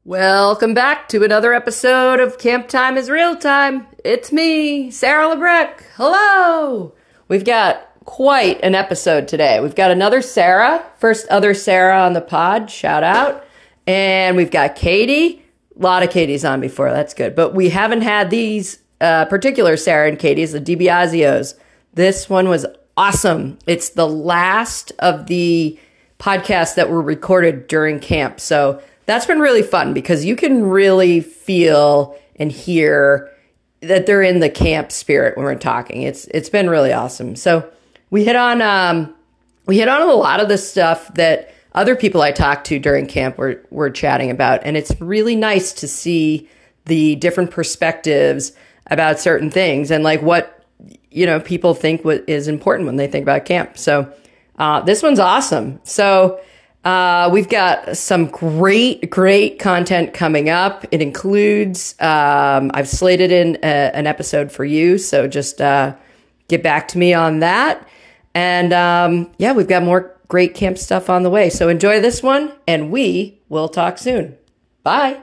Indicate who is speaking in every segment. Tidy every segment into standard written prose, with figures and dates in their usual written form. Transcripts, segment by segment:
Speaker 1: Welcome back to another episode of Camp Time is Real Time. It's me, Sarah Lebrecq. Hello! We've got quite an episode today. We've got another Sarah, first other Sarah on the pod, shout out. And we've got Katie. A lot of Katie's on before, that's good. But we haven't had these particular Sarah and Katie's, the DiBiasio's. This one was awesome. It's the last of the podcasts that were recorded during camp. So that's been really fun because you can really feel and hear that they're in the camp spirit when we're talking. It's been really awesome. So we hit on a lot of the stuff that other people I talked to during camp were chatting about, and it's really nice to see the different perspectives about certain things and like what people think is important when they think about camp. So this one's awesome. So we've got some great content coming up. It includes, I've slated in an episode for you. So just get back to me on that. And we've got more great camp stuff on the way. So enjoy this one and we will talk soon. Bye.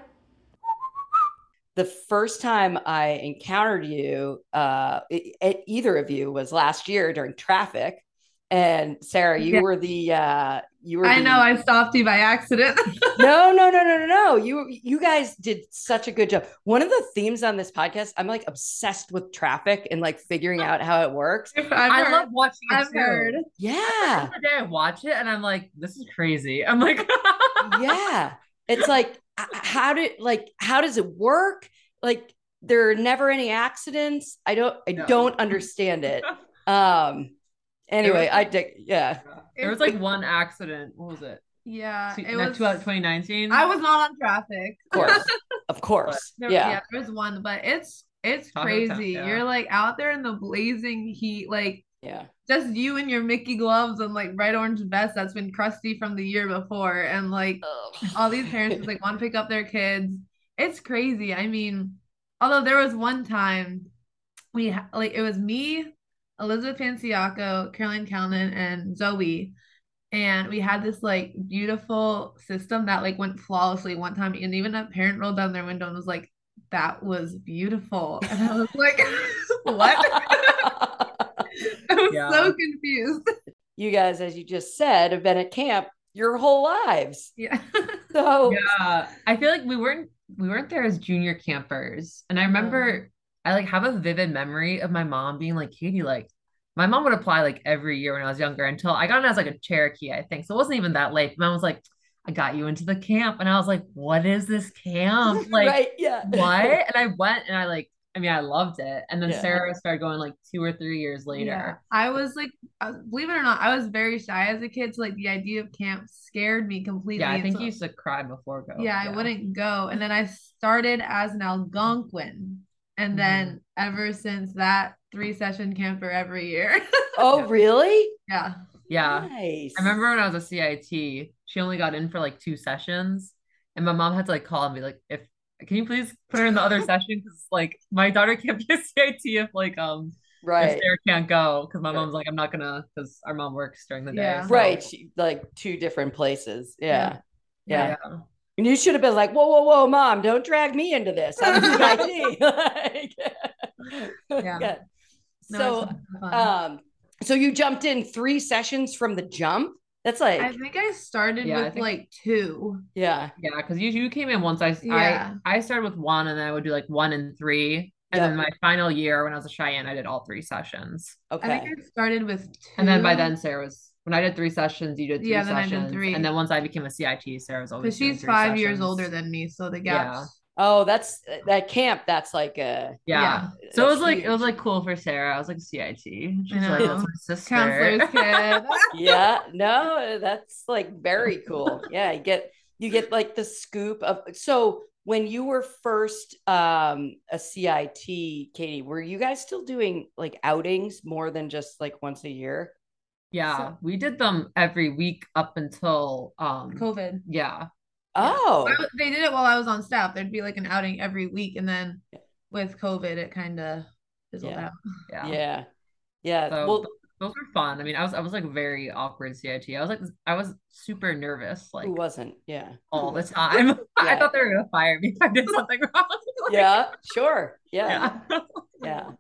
Speaker 1: The first time I encountered you, either of you, was last year during traffic. And Sarah, you were the
Speaker 2: I know I stopped you by accident.
Speaker 1: No. You guys did such a good job. One of the themes on this podcast, I'm like obsessed with traffic and like figuring out how it works.
Speaker 3: I love watching it
Speaker 2: I've
Speaker 3: too.
Speaker 2: heard.
Speaker 1: Yeah.
Speaker 3: Every day I watch it and I'm like, this is crazy. I'm like,
Speaker 1: yeah. It's like how does it work? Like there are never any accidents. I don't understand it. Anyway,
Speaker 3: There was like one accident. What was it?
Speaker 2: Yeah, it
Speaker 3: Not
Speaker 2: was
Speaker 3: 2019.
Speaker 2: I was not on traffic.
Speaker 1: Of course.
Speaker 2: Yeah, there was one, but it's
Speaker 3: Taco
Speaker 2: crazy.
Speaker 3: Town, yeah.
Speaker 2: You're like out there in the blazing heat, like
Speaker 1: Yeah.
Speaker 2: just you in your Mickey gloves and like bright orange vest that's been crusty from the year before, and like all these parents just like want to pick up their kids. It's crazy. I mean, although there was one time it was me, Elizabeth Panciaco, Caroline Calnan, and Zoe. And we had this like beautiful system that like went flawlessly one time. And even a parent rolled down their window and was like, that was beautiful. And I was like, what? I was so confused.
Speaker 1: You guys, as you just said, have been at camp your whole lives.
Speaker 2: Yeah.
Speaker 1: So
Speaker 3: yeah, I feel like we weren't there as junior campers. And I remember I like have a vivid memory of my mom being like, Katie, like my mom would apply like every year when I was younger until I got in as like a Cherokee, I think. So it wasn't even that late. Mom was like, I got you into the camp. And I was like, what is this camp? Like,
Speaker 1: right, yeah.
Speaker 3: what? And I went and I loved it. And then
Speaker 1: Yeah.
Speaker 3: Sarah started going like 2 or 3 years later.
Speaker 2: Yeah. I was like, believe it or not, I was very shy as a kid. So like the idea of camp scared me completely.
Speaker 3: Yeah, I think
Speaker 2: so,
Speaker 3: you used to cry before go.
Speaker 2: Yeah, I wouldn't go. And then I started as an Algonquin. And then ever since that, 3-session camper every year.
Speaker 1: Oh, really?
Speaker 2: Yeah.
Speaker 3: Yeah.
Speaker 1: Nice.
Speaker 3: I remember when I was a CIT, she only got in for like 2 sessions. And my mom had to like call and be like, can you please put her in the other session? Because like my daughter can't be a CIT if like if Sarah can't go. Because my mom's like, I'm not gonna, because our mom works during the day.
Speaker 2: Yeah.
Speaker 3: So.
Speaker 1: Right. Like two different places. Yeah.
Speaker 3: Yeah.
Speaker 1: And you should have been like, whoa, mom, don't drag me into this. I'm a CIT. Like,
Speaker 2: Yeah.
Speaker 1: So, so you jumped in 3 sessions from the jump? That's like,
Speaker 2: I think I started with like 2.
Speaker 1: Yeah.
Speaker 3: Yeah, because you came in once. I started with 1 and then I would do like 1 and 3. And then my final year when I was a Cheyenne, I did all 3 sessions.
Speaker 1: Okay.
Speaker 2: I think I started with 2.
Speaker 3: And then by then Sarah was, when I did 3 sessions, you did 3
Speaker 2: then
Speaker 3: sessions.
Speaker 2: I did 3.
Speaker 3: And then once I became a CIT, Sarah was always
Speaker 2: because she's 5 years older than me, so the gaps.
Speaker 1: Yeah. Oh, that's that camp. That's like a
Speaker 3: So it was like cool for Sarah. I was like CIT. She's like, that's my sister.
Speaker 2: Counselor's kid.
Speaker 1: Yeah, no, that's like very cool. Yeah, you get like the scoop of. So when you were first a CIT, Katie, were you guys still doing like outings more than just like once a year?
Speaker 3: Yeah, we did them every week up until
Speaker 2: COVID.
Speaker 3: Yeah.
Speaker 1: Oh,
Speaker 2: they did it while I was on staff. There'd be like an outing every week, and then with COVID, it kind of fizzled out.
Speaker 1: Yeah.
Speaker 3: So,
Speaker 1: Well,
Speaker 3: those were fun. I mean, I was like very awkward CIT. I was super nervous
Speaker 1: Who
Speaker 3: like
Speaker 1: wasn't? Yeah. Who
Speaker 3: all the
Speaker 1: wasn't?
Speaker 3: time. I
Speaker 1: Yeah.
Speaker 3: thought they were gonna fire me if I did something wrong. Like,
Speaker 1: Yeah, sure. Yeah.
Speaker 3: yeah.
Speaker 1: Yeah.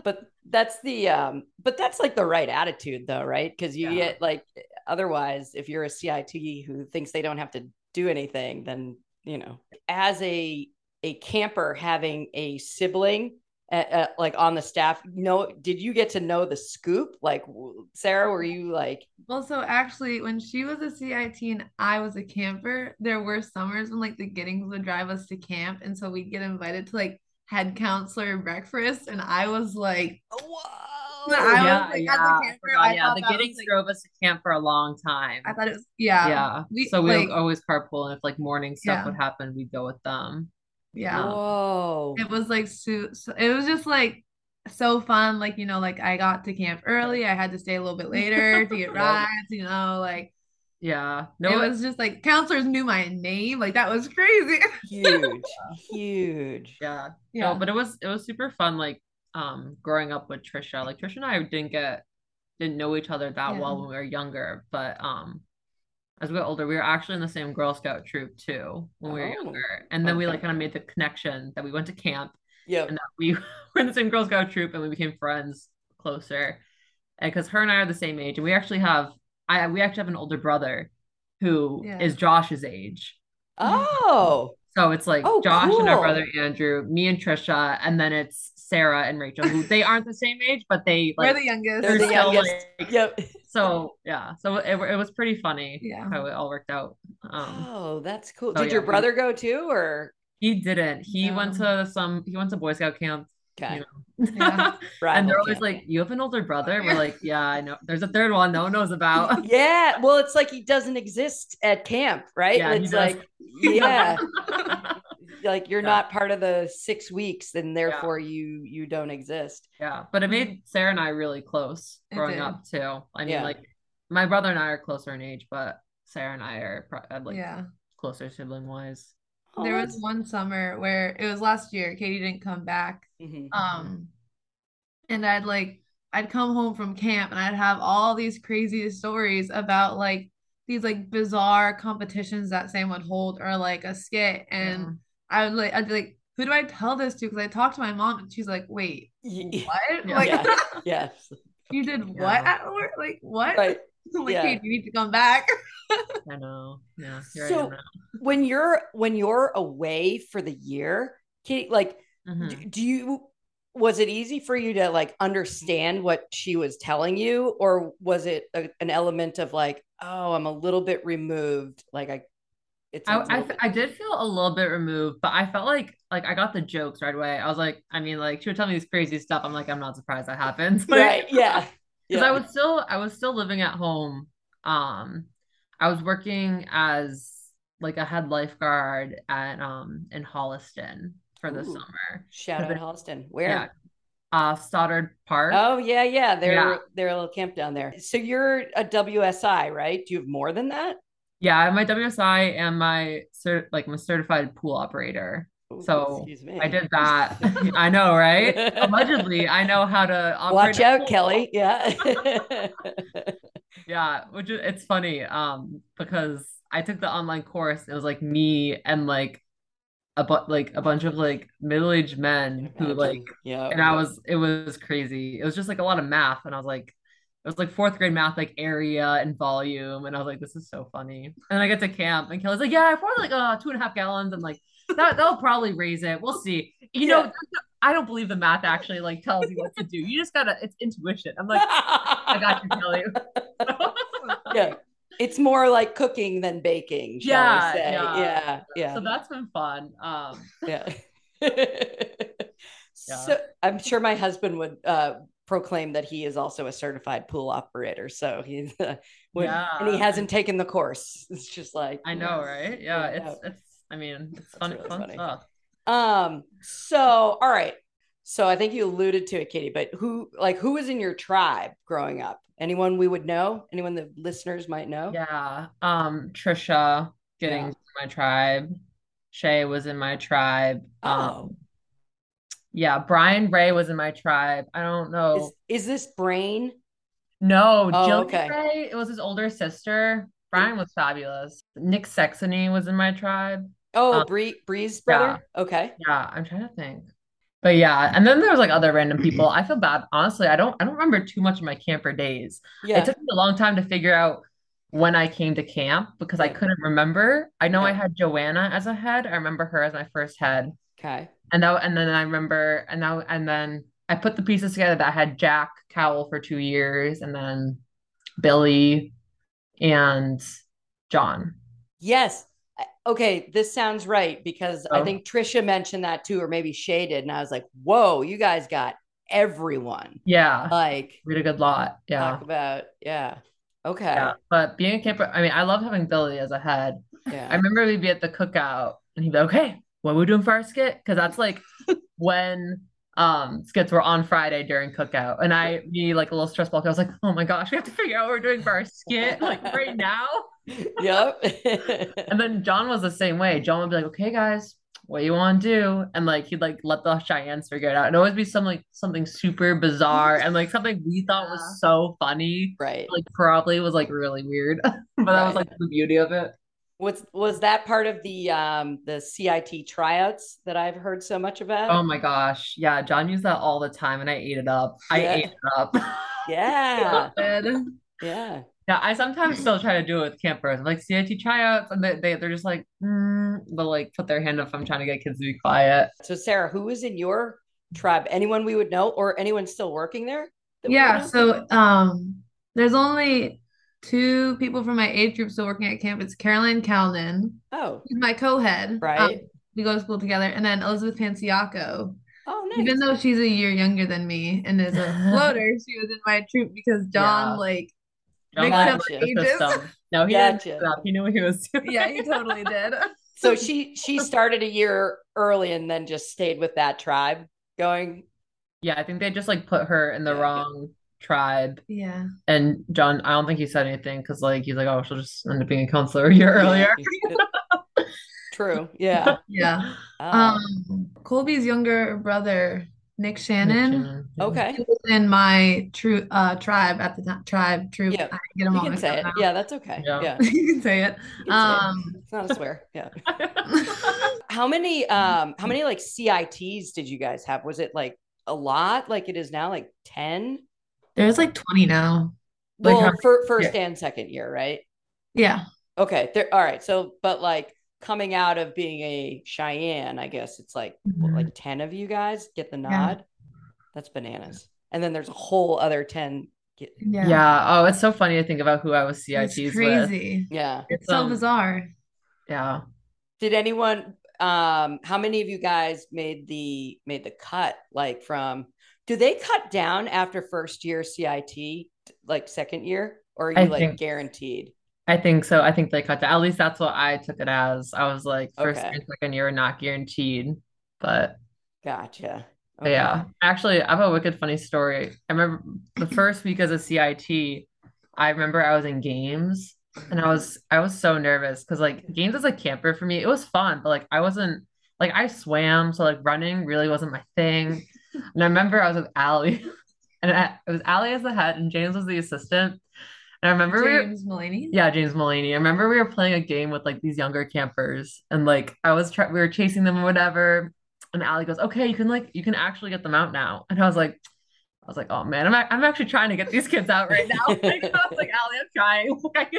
Speaker 1: But that's like the right attitude though, right? Because you
Speaker 3: Yeah.
Speaker 1: get like otherwise, if you're a CIT who thinks they don't have to do anything, then as a camper having a sibling like on the staff, did you get to know the scoop? Like Sarah, were you like,
Speaker 2: Well, so actually, when she was a CIT and I was a camper, there were summers when like the Giddings would drive us to camp, and so we'd get invited to like head counselor breakfast, and I was like,
Speaker 1: whoa?
Speaker 2: I was
Speaker 3: Yeah,
Speaker 2: like, as
Speaker 3: yeah.
Speaker 2: a
Speaker 3: I
Speaker 2: camper,
Speaker 3: forgot.
Speaker 2: I
Speaker 3: Yeah,
Speaker 2: thought
Speaker 3: the
Speaker 2: that was
Speaker 3: Giddings
Speaker 2: like,
Speaker 3: drove us to camp for a long
Speaker 2: I
Speaker 3: time.
Speaker 2: thought it was, yeah,
Speaker 3: Yeah.
Speaker 2: we
Speaker 3: So we would
Speaker 2: like,
Speaker 3: always carpool, and if like morning stuff
Speaker 2: yeah,
Speaker 3: would happen, we'd go with them.
Speaker 2: yeah.
Speaker 1: Whoa.
Speaker 2: It was like so it was just like so fun. Like, like I got to camp early. I had to stay a little bit later to get
Speaker 1: Yep.
Speaker 2: rides, like
Speaker 3: Yeah.
Speaker 2: it
Speaker 3: No,
Speaker 2: was just like counselors knew my name. Like that was crazy.
Speaker 1: Huge. Huge.
Speaker 3: yeah. No,
Speaker 2: Yeah.
Speaker 3: but it was super fun like growing up with Trisha. Like Trisha and I didn't know each other that
Speaker 2: Yeah.
Speaker 3: well when we were younger, but as we got older, we were actually in the same Girl Scout troop too when we were
Speaker 1: Oh,
Speaker 3: younger. And then we like
Speaker 1: okay.
Speaker 3: kind of made the connection that we went to camp and
Speaker 1: Yep.
Speaker 3: that we were in the same Girl Scout troop and we became friends closer. And because her and I are the same age, and we actually have an older brother who
Speaker 2: Yeah.
Speaker 3: is Josh's age.
Speaker 1: Oh.
Speaker 3: So it's like
Speaker 1: Oh,
Speaker 3: Josh and our brother
Speaker 1: cool.
Speaker 3: Andrew, me and Trisha, and then it's Sarah and Rachel, who they aren't the same age, but they
Speaker 2: We're
Speaker 3: like
Speaker 2: the
Speaker 1: They're
Speaker 2: youngest.
Speaker 3: they're
Speaker 1: the
Speaker 3: still
Speaker 1: youngest.
Speaker 3: like
Speaker 1: Yep.
Speaker 3: so yeah. So it was pretty funny
Speaker 2: Yeah.
Speaker 3: how it all worked out.
Speaker 1: Oh, that's cool.
Speaker 3: So
Speaker 1: Did
Speaker 3: yeah,
Speaker 1: your brother go too, or
Speaker 3: he didn't.
Speaker 2: No.
Speaker 3: He went to Boy Scout camp, you
Speaker 1: okay,
Speaker 2: Yeah.
Speaker 3: know. And
Speaker 1: rival
Speaker 3: they're always
Speaker 1: camp?
Speaker 3: like, "You have an older brother?" We're like, "Yeah, I know. There's a third one no one knows about."
Speaker 1: Yeah. Well, it's like he doesn't exist at camp, right?
Speaker 3: Yeah, he
Speaker 1: It's
Speaker 3: does.
Speaker 1: like,
Speaker 2: He
Speaker 1: yeah,
Speaker 2: does.
Speaker 1: like you're
Speaker 3: Yeah,
Speaker 1: not part of the 6 weeks, and
Speaker 3: yeah,
Speaker 1: therefore you don't exist.
Speaker 3: yeah. But it made Sarah and I really close
Speaker 2: It
Speaker 3: growing
Speaker 2: did.
Speaker 3: up too. I mean,
Speaker 1: Yeah.
Speaker 3: like my brother and I are closer in age, but Sarah and I are like
Speaker 2: Yeah.
Speaker 3: closer sibling wise.
Speaker 1: Oh,
Speaker 2: There was
Speaker 1: that's.
Speaker 2: one summer where it was last year, Katie didn't come back.
Speaker 1: Mhm.
Speaker 2: Um, and I'd come home from camp and I'd have all these crazy stories about like these like bizarre competitions that Sam would hold or like a skit.
Speaker 3: Yeah.
Speaker 2: And I'd be like, who do I tell this to? Because I talked to my mom and she's like, wait, what?
Speaker 3: Yeah.
Speaker 2: Like
Speaker 1: Yeah. Yeah.
Speaker 2: you did what
Speaker 3: Yeah.
Speaker 2: at work? Like what?
Speaker 1: Right.
Speaker 2: I'm like,
Speaker 1: Yeah.
Speaker 2: Kate, you need to come back.
Speaker 3: I know. Yeah. Here I am
Speaker 1: So
Speaker 3: now.
Speaker 1: when you're away for the year, Katie, like,
Speaker 3: Hmm.
Speaker 1: do you was it easy for you to like understand what she was telling you, or was it an element of like, oh, I'm a little bit removed, like it's a little bit
Speaker 3: I did feel a little bit removed, but I felt like I got the jokes right away. I was like, I mean, like she would tell me this crazy stuff. I'm like, I'm not surprised that happens. Like,
Speaker 1: right? Yeah,
Speaker 3: because
Speaker 1: yeah.
Speaker 3: I was still living at home. Um, I was working as like a head lifeguard at in Holliston for the
Speaker 1: Ooh,
Speaker 3: summer.
Speaker 1: shout
Speaker 3: 'Cause
Speaker 1: out Holston.
Speaker 3: yeah,
Speaker 1: Where?
Speaker 3: Stoddard Park.
Speaker 1: Oh yeah, yeah.
Speaker 3: Yeah,
Speaker 1: They're a little camp down there. So you're a WSI, right? Do you have more than that?
Speaker 3: yeah. I have my WSI and my certified pool operator.
Speaker 1: Ooh,
Speaker 3: So
Speaker 1: excuse
Speaker 3: I
Speaker 1: me.
Speaker 3: did that. I know, right? Allegedly, I know how to operate
Speaker 1: Watch
Speaker 3: a
Speaker 1: out,
Speaker 3: pool.
Speaker 1: Kelly. Yeah.
Speaker 3: Yeah, which is it's funny because I took the online course. It was like me and like a bunch of like middle-aged men who like
Speaker 1: Imagine. Yeah.
Speaker 3: and it was crazy. It was just like a lot of math and I was like it was like fourth grade math like area and volume and I was like this is so funny. And I get to camp and Kelly's like yeah I poured like 2.5 gallons and like that'll probably raise it. We'll see. You
Speaker 1: Yeah.
Speaker 3: know I don't believe the math actually like tells you what to do. You just gotta it's intuition. I'm like I got you Kelly.
Speaker 1: Yeah. It's more like cooking than baking, shall we
Speaker 3: Yeah,
Speaker 1: say?
Speaker 3: yeah.
Speaker 1: Yeah. Yeah.
Speaker 3: So that's been fun.
Speaker 1: Yeah.
Speaker 3: Yeah.
Speaker 1: So I'm sure my husband would proclaim that he is also a certified pool operator. So he's and he
Speaker 3: Yeah.
Speaker 1: hasn't taken the course. It's just like,
Speaker 3: I know, right? Yeah,
Speaker 1: yeah,
Speaker 3: it's I mean, it's
Speaker 1: that's really
Speaker 3: fun
Speaker 1: funny.
Speaker 3: stuff.
Speaker 1: So all right. So I think you alluded to it, Katie, but who was in your tribe growing up? Anyone we would know? Anyone the listeners might know?
Speaker 3: Yeah. Trisha
Speaker 1: Yeah.
Speaker 3: getting my tribe. Shay was in my tribe.
Speaker 1: Oh,
Speaker 3: Yeah, Brian Ray was in my tribe. I don't
Speaker 1: is
Speaker 3: know.
Speaker 1: is this brain?
Speaker 3: No,
Speaker 1: Oh,
Speaker 3: Jillian
Speaker 1: okay.
Speaker 3: Ray, it was his older sister. Brian was fabulous. Nick Saxony was in my tribe.
Speaker 1: Oh,
Speaker 3: Um,
Speaker 1: Bree's
Speaker 3: yeah,
Speaker 1: brother. Okay.
Speaker 3: yeah, I'm trying to think. But yeah, and then there was like other random people. I feel bad. Honestly, I don't remember too much of my camper days. It
Speaker 1: Yeah.
Speaker 3: took me a long time to figure out when I came to camp because I
Speaker 1: Right.
Speaker 3: couldn't remember. I know I
Speaker 1: Okay.
Speaker 3: had Joanna as a head. I remember her as my first head.
Speaker 1: Okay.
Speaker 3: And then I remember and then I put the pieces together that I had Jack Cowell for 2 years and then Billy and John.
Speaker 1: Yes. Okay, this sounds right because I
Speaker 3: So
Speaker 1: think Trisha mentioned that too, or maybe Shay did, and I was like, "Whoa, you guys got everyone!"
Speaker 3: yeah,
Speaker 1: Like,
Speaker 3: we had a good lot.
Speaker 1: talk
Speaker 3: Yeah.
Speaker 1: about, yeah.
Speaker 3: Yeah.
Speaker 1: Okay.
Speaker 3: But being a camper, I mean, I love having Billy as a head. I
Speaker 1: Yeah.
Speaker 3: remember we'd be at the cookout and he'd be like, okay, what are we doing for our skit? Because that's like when skits were on Friday during cookout. And I be like a little stressed because I was like, oh my gosh, we have to figure out what we're doing for our skit like right now.
Speaker 1: Yep.
Speaker 3: And then John was the same way. John would be like, okay, guys, what you want to do? And like he'd like let the Cheyennes figure it out. And always be some like something super bizarre and like something we thought
Speaker 2: Yeah.
Speaker 3: was so funny.
Speaker 1: Right.
Speaker 3: Like probably was like really weird. But that was
Speaker 1: Right.
Speaker 3: like the beauty of it.
Speaker 1: Was that part of the CIT tryouts that I've heard so much about?
Speaker 3: Oh my gosh. Yeah, John used that all the time and I ate it up. I ate
Speaker 1: Yeah.
Speaker 3: it up.
Speaker 1: Yeah.
Speaker 2: Good.
Speaker 1: Yeah.
Speaker 3: Yeah, I sometimes still try to do it with campers. I'm like CIT tryouts, and they're just like, they'll like put their hand up if I'm trying to get kids to be quiet.
Speaker 1: So Sarah, who is in your tribe? Anyone we would know or anyone still working there that we would
Speaker 2: Yeah,
Speaker 1: know?
Speaker 2: so there's only two people from my age group still working at camp. It's Caroline Calnan,
Speaker 1: Oh,
Speaker 2: who's my co-head.
Speaker 1: right.
Speaker 2: We go to school together, and then Elizabeth Panciaco.
Speaker 1: Oh,
Speaker 2: Even
Speaker 1: nice.
Speaker 2: though she's a year younger than me and is a floater, she was in my troop because John
Speaker 3: Yeah.
Speaker 2: like
Speaker 3: John
Speaker 2: mixed up
Speaker 3: liked
Speaker 1: Gotcha.
Speaker 2: our
Speaker 3: the
Speaker 2: ages.
Speaker 3: system. No, he didn't mix
Speaker 1: Gotcha.
Speaker 3: it up. He knew what he was doing.
Speaker 2: Yeah, he totally did.
Speaker 1: So she started a year early and then just stayed with that tribe going.
Speaker 3: Yeah, I think they just like put her in the
Speaker 1: Yeah.
Speaker 3: wrong tribe.
Speaker 2: Yeah.
Speaker 3: And John, I don't think he said anything because like he's like, oh, she'll just end up being a counselor a year earlier.
Speaker 1: True. Yeah.
Speaker 2: Yeah.
Speaker 1: Oh,
Speaker 2: Colby's younger brother, Nick Shannon,
Speaker 3: Yeah.
Speaker 1: okay.
Speaker 2: he was in my tribe at the time. Tribe troop.
Speaker 1: Yeah.
Speaker 2: I get them
Speaker 1: You
Speaker 2: all
Speaker 1: can
Speaker 2: mixed
Speaker 1: say
Speaker 2: up
Speaker 1: it.
Speaker 2: now.
Speaker 1: Yeah, that's okay.
Speaker 3: Yeah.
Speaker 1: Yeah.
Speaker 2: You can say it.
Speaker 1: You can say it. It's not a swear. Yeah. How many like CITs did you guys have? Was it like a lot like it is now, like 10?
Speaker 2: There's like 20 now. Like
Speaker 1: Well,
Speaker 2: how,
Speaker 1: for first
Speaker 2: yeah.
Speaker 1: and second year, right?
Speaker 2: Yeah.
Speaker 1: Okay. There, all right. So, but like coming out of being a Cheyenne, I guess it's like what,
Speaker 2: Mhm.
Speaker 1: like 10 of you guys get the
Speaker 2: Yeah.
Speaker 1: nod. That's bananas. And then there's a whole other 10.
Speaker 2: Yeah.
Speaker 3: Yeah. Oh, it's so funny to think about who I was
Speaker 2: It's
Speaker 3: CITs with.
Speaker 2: crazy.
Speaker 1: Yeah.
Speaker 2: It's so bizarre.
Speaker 3: Yeah.
Speaker 1: Did anyone how many of you guys made the cut, like from, do they cut down after first year CIT, like second year, or are
Speaker 3: I
Speaker 1: you like
Speaker 3: think
Speaker 1: guaranteed?
Speaker 3: I think so. I think they cut down. At least that's what I took it as. I was like, first
Speaker 1: Okay.
Speaker 3: and second year are not guaranteed. But
Speaker 1: Gotcha.
Speaker 3: But
Speaker 1: Okay.
Speaker 3: yeah, actually, I have a wicked funny story. I remember the first week as a CIT, I remember I was in games and I was so nervous because like games as a camper for me, it was fun, but like I wasn't like I swam, so like running really wasn't my thing. And I remember I was with Allie and it was Allie as the head and James was the assistant. And I remember
Speaker 2: James Mulaney.
Speaker 3: yeah, James Mulaney. I remember we were playing a game with like these younger campers, and like we were chasing them or whatever. And Allie goes, "Okay, you can actually get them out now." And I was like, "Oh man, I'm actually trying to get these kids out right now." Like, I was like, "Allie, I'm trying."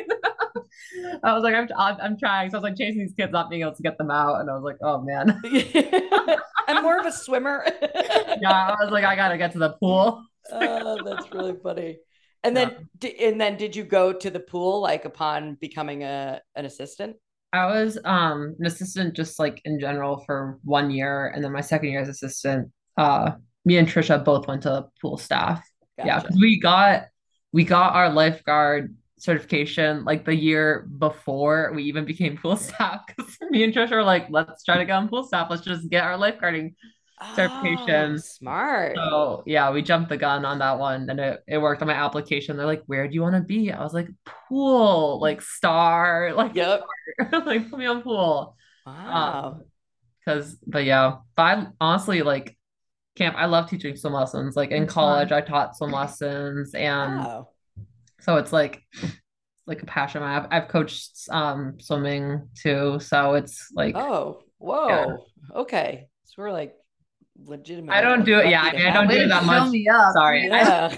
Speaker 3: I was like, I'm trying." So I was like chasing these kids, not being able to get them out, and I was like, "Oh man."
Speaker 1: I'm more of a swimmer.
Speaker 3: Yeah, I was like, I gotta get to the pool.
Speaker 1: Oh, that's really funny. And
Speaker 3: Yeah.
Speaker 1: then did you go to the pool like upon becoming an assistant?
Speaker 3: I was an assistant just like in general for 1 year, and then my second year as assistant, me and Trisha both went to pool staff. Yeah,
Speaker 1: Gotcha.
Speaker 3: because we got our lifeguard certification like the year before we even became pool staff. Because me and Trisha were like, let's try to get on pool staff. Let's just get our lifeguarding
Speaker 1: Oh,
Speaker 3: certification.
Speaker 1: smart.
Speaker 3: So yeah, we jumped the gun on that one and it worked on my application. They're like, where do you want to be? I was like, pool, like star, like
Speaker 1: Yep.
Speaker 3: like put me on pool.
Speaker 1: Wow.
Speaker 3: But yeah, but I honestly like camp. I love teaching swim lessons. Like in
Speaker 2: It's
Speaker 3: college,
Speaker 2: fun.
Speaker 3: I taught swim lessons and
Speaker 1: Wow.
Speaker 3: So it's like a passion. I've coached swimming too, so it's like
Speaker 1: Oh,
Speaker 3: yeah.
Speaker 1: whoa. Okay. So we're like
Speaker 3: I
Speaker 1: legitimately
Speaker 3: don't
Speaker 1: like
Speaker 3: do it. Yeah,
Speaker 1: lucky
Speaker 3: I
Speaker 1: to
Speaker 3: mean, I
Speaker 1: have
Speaker 3: don't do
Speaker 2: Way
Speaker 3: it
Speaker 2: to
Speaker 1: you.
Speaker 3: that much.
Speaker 2: show me up.
Speaker 3: Sorry.
Speaker 1: Yeah.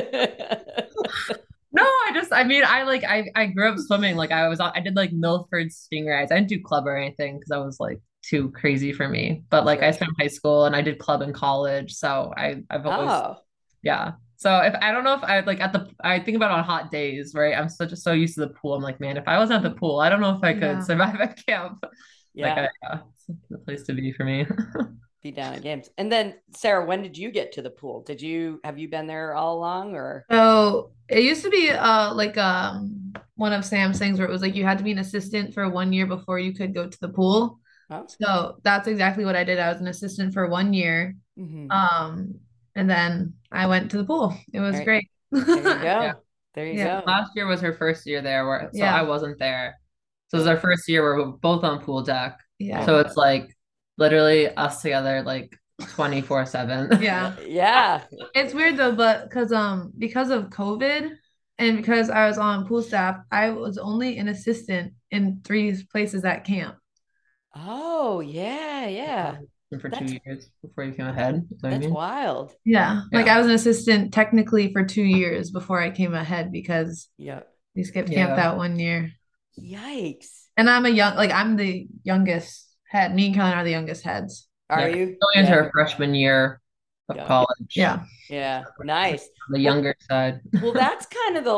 Speaker 3: No, I grew up swimming. Like I did like Milford Stingrays. I didn't do club or anything because that was like too crazy for me. But like I
Speaker 1: Sure.
Speaker 3: spent high school and I did club in college, so I've always
Speaker 1: Oh,
Speaker 3: yeah. So if I don't know if I like I think about on hot days, right? I'm so used to the pool. I'm like, man, if I wasn't at the pool, I don't know if I could
Speaker 2: Yeah.
Speaker 3: survive at camp. Like
Speaker 1: yeah.
Speaker 3: it's the place to be for me.
Speaker 1: Be down at games. And then Sarah, when did you get to the pool? Have you been there all along or?
Speaker 2: So it used to be like one of Sam's things where it was like you had to be an assistant for 1 year before you could go to the pool.
Speaker 1: Oh.
Speaker 2: So that's exactly what I did. I was an assistant for 1 year.
Speaker 1: Mm-hmm.
Speaker 2: Um, and then I went to the pool. It
Speaker 1: All
Speaker 2: was
Speaker 1: right.
Speaker 2: great.
Speaker 1: There you
Speaker 3: Yeah.
Speaker 1: go. There you
Speaker 2: Yeah.
Speaker 1: go.
Speaker 3: Last year was her first year there, where so I
Speaker 2: Yeah.
Speaker 3: wasn't there. So it was our first year where we were both on pool deck.
Speaker 2: Yeah.
Speaker 3: So it's like literally us together like 24/7.
Speaker 2: Yeah.
Speaker 1: Yeah.
Speaker 2: It's weird though, but because of COVID and because I was on pool staff, I was only an assistant in 3 places at camp.
Speaker 1: Oh, yeah, yeah.
Speaker 3: For two
Speaker 1: That's
Speaker 3: years before you came ahead. You know what I
Speaker 1: that's
Speaker 3: mean?
Speaker 1: wild.
Speaker 2: Yeah. Like
Speaker 3: Yeah.
Speaker 2: I was an assistant technically for 2 years before I came ahead because
Speaker 1: Yeah.
Speaker 2: we skipped camp
Speaker 3: Yeah.
Speaker 2: that 1 year.
Speaker 1: Yikes.
Speaker 2: And I'm the youngest head. Me and Caroline are the youngest heads.
Speaker 1: Are
Speaker 3: Yeah.
Speaker 1: you?
Speaker 3: Going into
Speaker 1: Yeah.
Speaker 3: her freshman year of
Speaker 1: Yeah.
Speaker 3: college.
Speaker 2: Yeah.
Speaker 1: Yeah. Nice.
Speaker 3: The
Speaker 1: Well,
Speaker 3: younger side.
Speaker 1: well, that's kind of the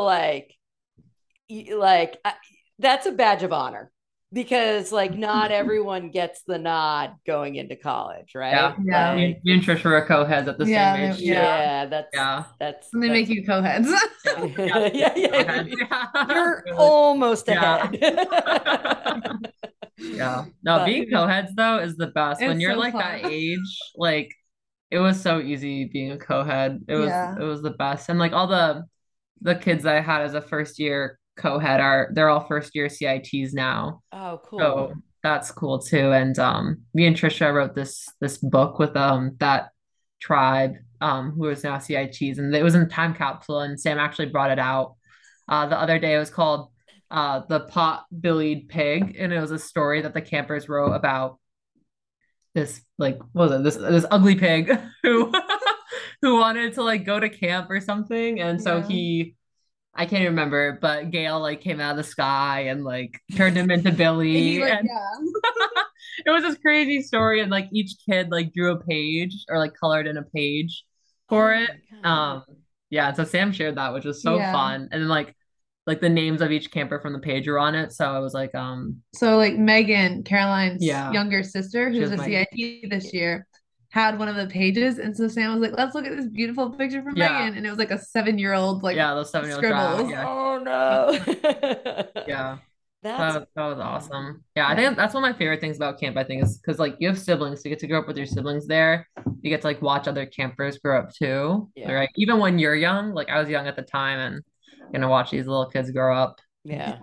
Speaker 1: like that's a badge of honor because like not everyone gets the nod going into college,
Speaker 3: Yeah.
Speaker 1: right?
Speaker 2: Yeah.
Speaker 1: Like
Speaker 3: Me and Trish were co-heads at the same
Speaker 2: Yeah,
Speaker 3: age.
Speaker 2: yeah.
Speaker 1: yeah,
Speaker 3: Yeah.
Speaker 2: And they make
Speaker 1: that's
Speaker 2: you co-heads.
Speaker 3: Yeah.
Speaker 1: yeah, yeah.
Speaker 3: Co-heads. Yeah.
Speaker 1: You're
Speaker 3: Really.
Speaker 1: almost
Speaker 3: Yeah.
Speaker 1: ahead.
Speaker 3: Yeah. No,
Speaker 1: But
Speaker 3: being co-heads though is the best. When
Speaker 2: It's
Speaker 3: you're
Speaker 2: so
Speaker 3: like
Speaker 2: fun.
Speaker 3: that age, like it was so easy being a co-head.
Speaker 2: Yeah.
Speaker 3: It was the best. And like all the kids I had as a first year co-head they're all first year CITs now.
Speaker 1: oh,
Speaker 3: So
Speaker 1: cool.
Speaker 3: that's cool too. And me and Trisha wrote this book with that tribe who is now CITs, and it was in a time capsule, and Sam actually brought it out the other day. It was called The Pot-Bellied Pig, and it was a story that the campers wrote about this like what was it this ugly pig who who wanted to like go to camp or something, and so
Speaker 2: Yeah.
Speaker 3: I can't even remember, but Gail like came out of the sky and like turned him into Billy, and it was this crazy story, and like each kid like drew a page or like colored in a page
Speaker 1: Oh
Speaker 3: for it.
Speaker 1: my God.
Speaker 3: Yeah, so Sam shared that, which was so
Speaker 2: Yeah.
Speaker 3: fun, and then like the names of each camper from the page were on it, so I was like
Speaker 2: So like Megan, Caroline's
Speaker 3: yeah,
Speaker 2: younger sister,
Speaker 3: she
Speaker 2: who's
Speaker 3: was
Speaker 2: a
Speaker 3: my
Speaker 2: CIT this year, had one of the pages. And so Sam was like, let's look at this beautiful picture from
Speaker 3: yeah,
Speaker 2: Megan. And it was like a 7-year-old like
Speaker 3: yeah, those 7-year-old
Speaker 2: scribbles.
Speaker 3: yeah,
Speaker 1: Oh no.
Speaker 3: yeah.
Speaker 1: That's
Speaker 3: That was
Speaker 1: fun.
Speaker 3: awesome. Yeah, I
Speaker 2: Yeah.
Speaker 3: think that's one of my favorite things about camp, I think, is because like you have siblings, so you get to grow up with your siblings there. You get to like watch other campers grow up too.
Speaker 1: Yeah.
Speaker 3: Right. Even when you're young, like I was young at the time and watch these little kids grow up.
Speaker 1: Yeah.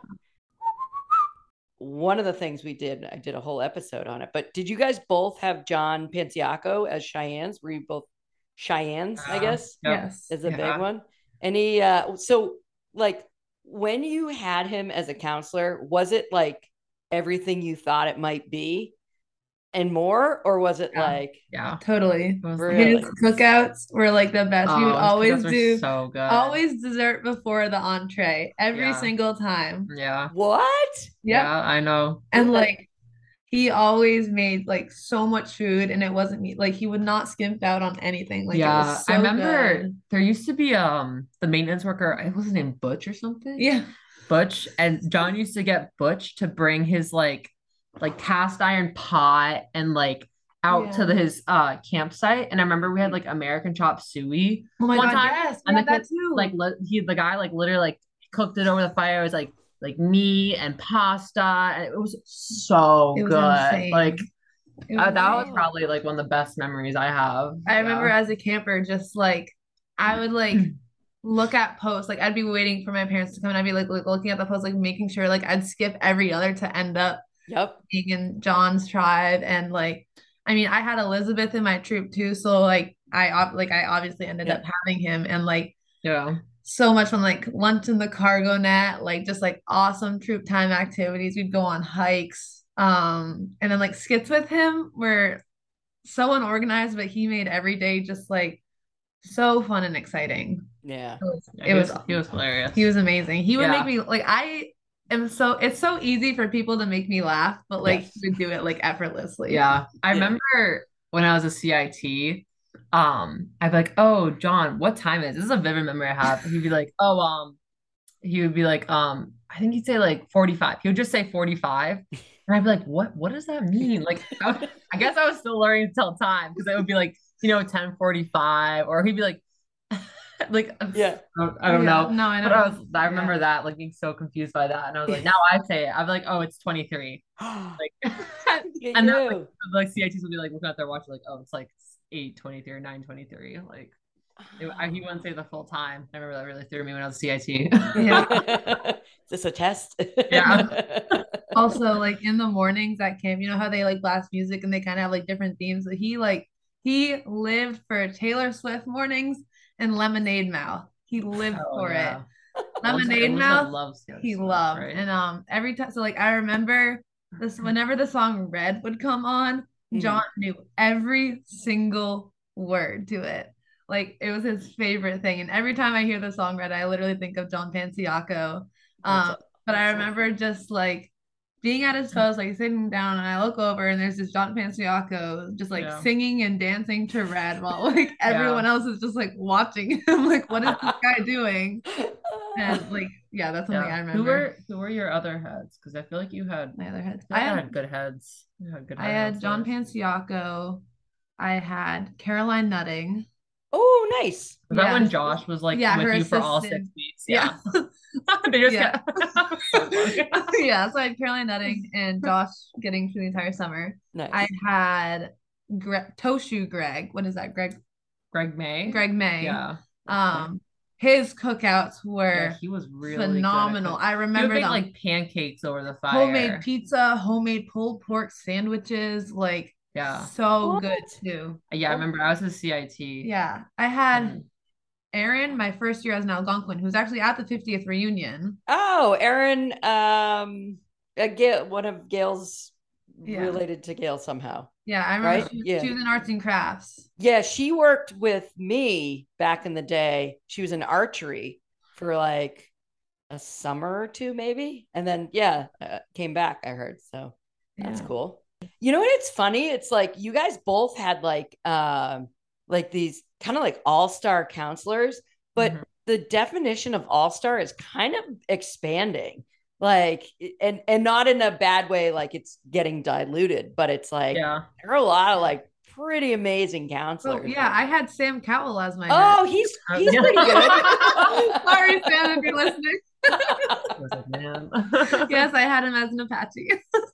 Speaker 1: One of the things I did a whole episode on it, but did you guys both have John Panciaco as Cheyennes? Were you both Cheyennes, I guess,
Speaker 3: Yep.
Speaker 2: Yes.
Speaker 1: is a big
Speaker 3: Yeah.
Speaker 1: one? And so like when you had him as a counselor, was it like everything you thought it might be and more, or was it
Speaker 2: Yeah.
Speaker 1: like
Speaker 3: Yeah.
Speaker 2: Totally.
Speaker 3: It was
Speaker 1: Really?
Speaker 2: His cookouts were like the best. We would
Speaker 3: his
Speaker 2: always
Speaker 3: cookouts were
Speaker 2: do
Speaker 3: so good.
Speaker 2: always dessert before the entree every
Speaker 3: Yeah.
Speaker 2: single time.
Speaker 3: Yeah.
Speaker 1: what?
Speaker 2: Yep.
Speaker 3: Yeah, I know.
Speaker 2: And
Speaker 1: What?
Speaker 2: like he always made like so much food and it wasn't me like he would not skimp out on anything. Like it
Speaker 3: Yeah,
Speaker 2: was so
Speaker 3: I remember
Speaker 2: good.
Speaker 3: there used to be the maintenance worker, I was his name Butch or something.
Speaker 2: Yeah.
Speaker 3: Butch, and John used to get Butch to bring his like cast iron pot and like out to
Speaker 2: Yeah.
Speaker 3: his campsite. And I remember we had like American chop suey
Speaker 2: Oh my
Speaker 3: one
Speaker 2: God,
Speaker 3: time,
Speaker 2: yes, we
Speaker 3: and the
Speaker 2: had that
Speaker 3: kid
Speaker 2: too.
Speaker 3: like the guy like literally like cooked it over the fire. It was like meat and pasta, and it was so
Speaker 2: It was
Speaker 3: good.
Speaker 2: insane.
Speaker 3: Like
Speaker 2: It was
Speaker 3: that was
Speaker 2: insane.
Speaker 3: probably like one of the best memories I have.
Speaker 2: I remember
Speaker 3: Yeah.
Speaker 2: as a camper, just like I would like look at posts, like I'd be waiting for my parents to come and I'd be like looking at the posts, like making sure like I'd skip every other to end up
Speaker 1: Yep.
Speaker 2: being in John's tribe. And like, I mean, I had Elizabeth in my troop too, so like I obviously ended
Speaker 1: Yeah.
Speaker 2: up having him, and like
Speaker 3: Yeah.
Speaker 2: so much fun, like lunch in the cargo net, like just like awesome troop time activities. We'd go on hikes. And then like skits with him were so unorganized, but he made every day just like so fun and exciting.
Speaker 1: Yeah.
Speaker 3: Yeah,
Speaker 2: It was
Speaker 3: he was hilarious.
Speaker 2: he was amazing. He would make
Speaker 3: Yeah.
Speaker 2: me like I am so it's so easy for people to make me laugh, but like
Speaker 1: Yes.
Speaker 2: he would do it like effortlessly.
Speaker 3: Yeah. I
Speaker 1: Yeah.
Speaker 3: remember when I was a CIT, I'd be like, "Oh, John, what time is it?" This is a vivid memory I have. He'd be like, "Oh, he would be like, I think he'd say like 45." He would just say 45. And I'd be like, what does that mean? Like, I guess I was still learning to tell time because it would be like, 10:45, or he'd be like, like,
Speaker 1: Yeah.
Speaker 3: I don't
Speaker 2: Yeah.
Speaker 3: know.
Speaker 2: No, I
Speaker 3: But
Speaker 2: know.
Speaker 3: I remember that, like, being so confused by that. And I was like, now I say it. I'm like, oh, it's 23. Like,
Speaker 1: Look at
Speaker 3: and then
Speaker 1: you.
Speaker 3: like CITs will be like looking at their watch, like, oh, it's like 8:23 or 9:23. Like, he wouldn't say the full time. I remember that really threw me when I was CIT.
Speaker 2: Yeah.
Speaker 1: Is this a test?
Speaker 3: Yeah.
Speaker 2: Also, like in the mornings at camp, you know how they like blast music and they kind of have like different themes. But he lived for Taylor Swift mornings and Lemonade Mouth. He lived
Speaker 3: Oh
Speaker 2: for it.
Speaker 3: yeah.
Speaker 2: Lemonade
Speaker 3: Elizabeth
Speaker 2: Mouth,
Speaker 3: loves Taylor
Speaker 2: he
Speaker 3: Swift,
Speaker 2: loved.
Speaker 3: right?
Speaker 2: And every time, so like I remember this whenever the song Red would come on, John
Speaker 1: Mhm.
Speaker 2: knew every single word to it. Like it was his favorite thing. And every time I hear the song Red, I literally think of John Panciaco.
Speaker 1: That's,
Speaker 2: Um, but I remember just like being at his post, like sitting down, and I look over and there's this John Panciaco just like
Speaker 3: Yeah.
Speaker 2: singing and dancing to Red while like everyone
Speaker 3: Yeah.
Speaker 2: else is just like watching him. Like, what is this guy doing? And like, yeah, that's something
Speaker 3: Yeah.
Speaker 2: I remember.
Speaker 3: Who were your other heads? Because I feel like
Speaker 2: My other heads.
Speaker 3: I had good heads. You had good
Speaker 2: I
Speaker 3: head
Speaker 2: had John
Speaker 3: counselors.
Speaker 2: Panciaco. I had Caroline Nutting.
Speaker 1: oh, nice.
Speaker 3: Was that
Speaker 2: Yeah.
Speaker 3: when Josh was like
Speaker 2: Yeah,
Speaker 3: with
Speaker 2: her
Speaker 3: you for all
Speaker 2: assistant.
Speaker 3: 6 weeks?
Speaker 2: Yeah.
Speaker 3: Yeah. They just
Speaker 2: Yeah.
Speaker 3: so funny.
Speaker 2: Yeah. So I had Caroline Nutting and Josh getting through the entire summer. I
Speaker 1: Nice.
Speaker 2: had Toshu Greg. What is that?
Speaker 3: Greg May.
Speaker 2: Greg May.
Speaker 3: Yeah.
Speaker 2: Um, his cookouts
Speaker 3: Yeah,
Speaker 2: were
Speaker 3: he was really
Speaker 2: phenomenal.
Speaker 3: good at
Speaker 2: I
Speaker 3: cooking. He would
Speaker 2: remember
Speaker 3: make
Speaker 2: them.
Speaker 3: like pancakes over the
Speaker 2: Homemade
Speaker 3: fire.
Speaker 2: pizza, homemade pulled pork sandwiches, like
Speaker 3: Yeah.
Speaker 2: so
Speaker 1: What?
Speaker 2: good too.
Speaker 3: Yeah, I
Speaker 1: Oh,
Speaker 3: remember I was a CIT.
Speaker 2: Yeah, I had
Speaker 3: And
Speaker 2: Aaron my first year as an Algonquin, who was actually at the 50th reunion.
Speaker 1: oh, Erin, Gail, one of Gail's
Speaker 2: Yeah,
Speaker 1: related to Gail somehow,
Speaker 2: yeah, I remember
Speaker 1: right?
Speaker 2: she
Speaker 1: Yeah.
Speaker 2: was in arts and crafts.
Speaker 1: Yeah, she worked with me back in the day. She was in archery for like a summer or two, maybe. And then, yeah, came back, I heard. So that's
Speaker 2: Yeah,
Speaker 1: cool. You know what? It's funny. It's like you guys both had like these kind of like all-star counselors, but
Speaker 3: Mhm.
Speaker 1: the definition of all-star is kind of expanding. Like, and not in a bad way, like it's getting diluted, but it's like
Speaker 3: Yeah.
Speaker 1: there are a lot of like pretty amazing
Speaker 2: oh
Speaker 1: counselors.
Speaker 2: yeah, I had Sam Cowell as my head.
Speaker 1: Oh, he's pretty good.
Speaker 2: Sorry, Sam, if you're listening.
Speaker 3: I was like, man.
Speaker 2: Yes, I had him as an Apache.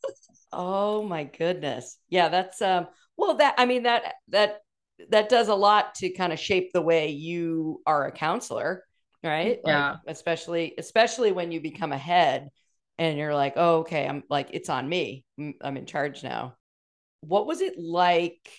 Speaker 1: Oh my goodness. Yeah, that's well that I mean that does a lot to kind of shape the way you are a counselor, right? Like
Speaker 3: Yeah.
Speaker 1: especially when you become a head and you're like, "Oh, okay, I'm like it's on me. I'm in charge now." What was it like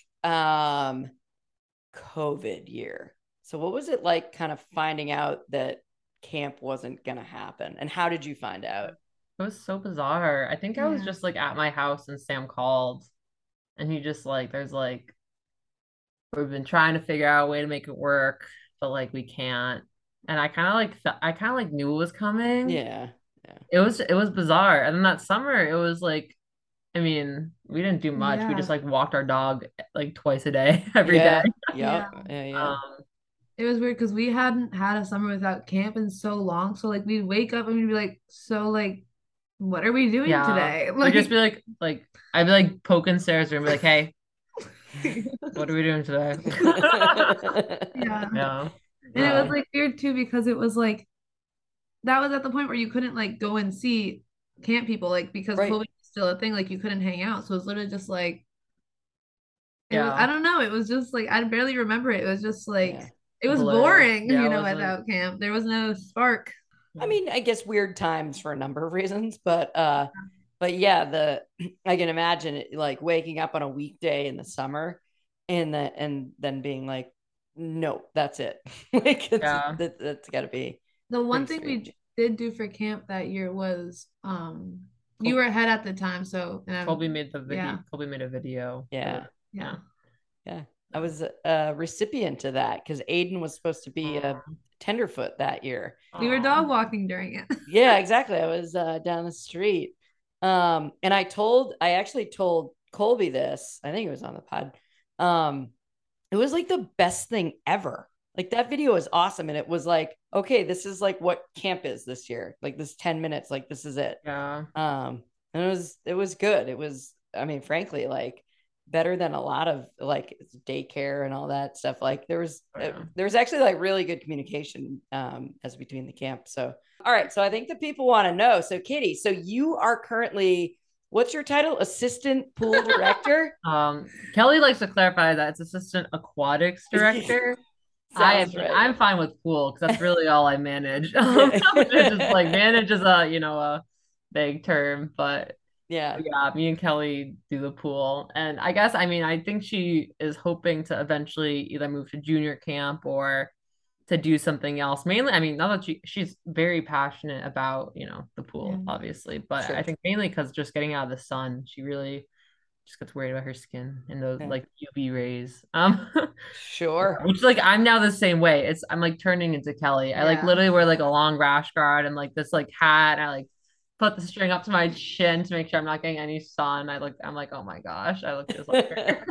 Speaker 1: COVID year? So what was it like kind of finding out that camp wasn't going to happen? And how did you find out?
Speaker 3: It was so bizarre. I think I was
Speaker 2: Yeah.
Speaker 3: just like at my house and Sam called and he just like there's like we've been trying to figure out a way to make it work, but like we can't. And I kind of like knew it was coming.
Speaker 1: Yeah. Yeah.
Speaker 3: It was bizarre. And then that summer it was like I mean, we didn't do much. We
Speaker 2: Yeah.
Speaker 3: just like walked our dog like twice a day every day.
Speaker 1: Yeah.
Speaker 2: Yeah.
Speaker 1: Yep. Yeah.
Speaker 2: It was weird because we hadn't had a summer without camp in so long. So like we'd wake up and we'd be like, so like, what are we doing
Speaker 3: Yeah.
Speaker 2: today?
Speaker 3: We'd just be like I'd be like poking Sarah's room, be like, hey, what are we doing today?
Speaker 2: yeah.
Speaker 3: Yeah.
Speaker 2: And it was like weird too because it was like that was at the point where you couldn't like go and see camp people like because
Speaker 1: Right.
Speaker 2: COVID was still a thing, like you couldn't hang out. So it was literally just like it was,
Speaker 3: Yeah.
Speaker 2: I don't know, it was just like I barely remember it. It was just like
Speaker 1: Yeah.
Speaker 2: it was
Speaker 3: Blur.
Speaker 2: boring,
Speaker 3: Yeah,
Speaker 2: you
Speaker 3: it
Speaker 2: know,
Speaker 3: was like
Speaker 2: without camp. There was no spark.
Speaker 1: I mean, I guess weird times for a number of reasons, but yeah, I can imagine it like waking up on a weekday in the summer and then being like, no, that's it. Like
Speaker 3: Yeah.
Speaker 1: that's gotta be.
Speaker 2: The one
Speaker 1: Pretty
Speaker 2: thing we
Speaker 1: sweet.
Speaker 2: did do for camp that year was you
Speaker 3: Col-
Speaker 2: were ahead at the time, so
Speaker 3: Colby made the video.
Speaker 2: yeah.
Speaker 3: Colby made a video.
Speaker 1: Yeah.
Speaker 2: Yeah.
Speaker 1: Yeah. I was a recipient to that because Aiden was supposed to be a tenderfoot that year.
Speaker 2: We were
Speaker 3: Aw.
Speaker 2: dog walking during it.
Speaker 1: Yeah, exactly. I was down the street. And I actually told Colby this. I think it was on the pod. It was like the best thing ever. Like that video was awesome. And it was like, okay, this is like what camp is this year. Like this 10 minutes, like this is it.
Speaker 3: Yeah.
Speaker 1: And it was good. It was, I mean, frankly, like better than a lot of like daycare and all that stuff. Like there was actually like really good communication as between the camp. So all right, so I think the people want to know. So Katie, so you are currently, what's your title? Assistant pool director?
Speaker 3: Kelly likes to clarify that it's assistant aquatics director.
Speaker 1: Sounds right.
Speaker 3: I'm fine with pool because that's really all I manage. It's just like manage is a vague term, but
Speaker 1: Yeah.
Speaker 3: me and Kelly do the pool. And I guess I think she is hoping to eventually either move to junior camp or to do something else. Mainly, now that she's very passionate about, the pool, obviously, but
Speaker 1: Sure.
Speaker 3: I think mainly because just getting out of the sun, she really just gets worried about her skin and those like UV rays.
Speaker 1: Sure.
Speaker 3: Which like I'm now the same way. I'm like turning into Kelly. I like literally wear like a long rash guard and like this like hat, and I like put the string up to my chin to make sure I'm not getting any sun. I'm like, oh my gosh, I look just like her.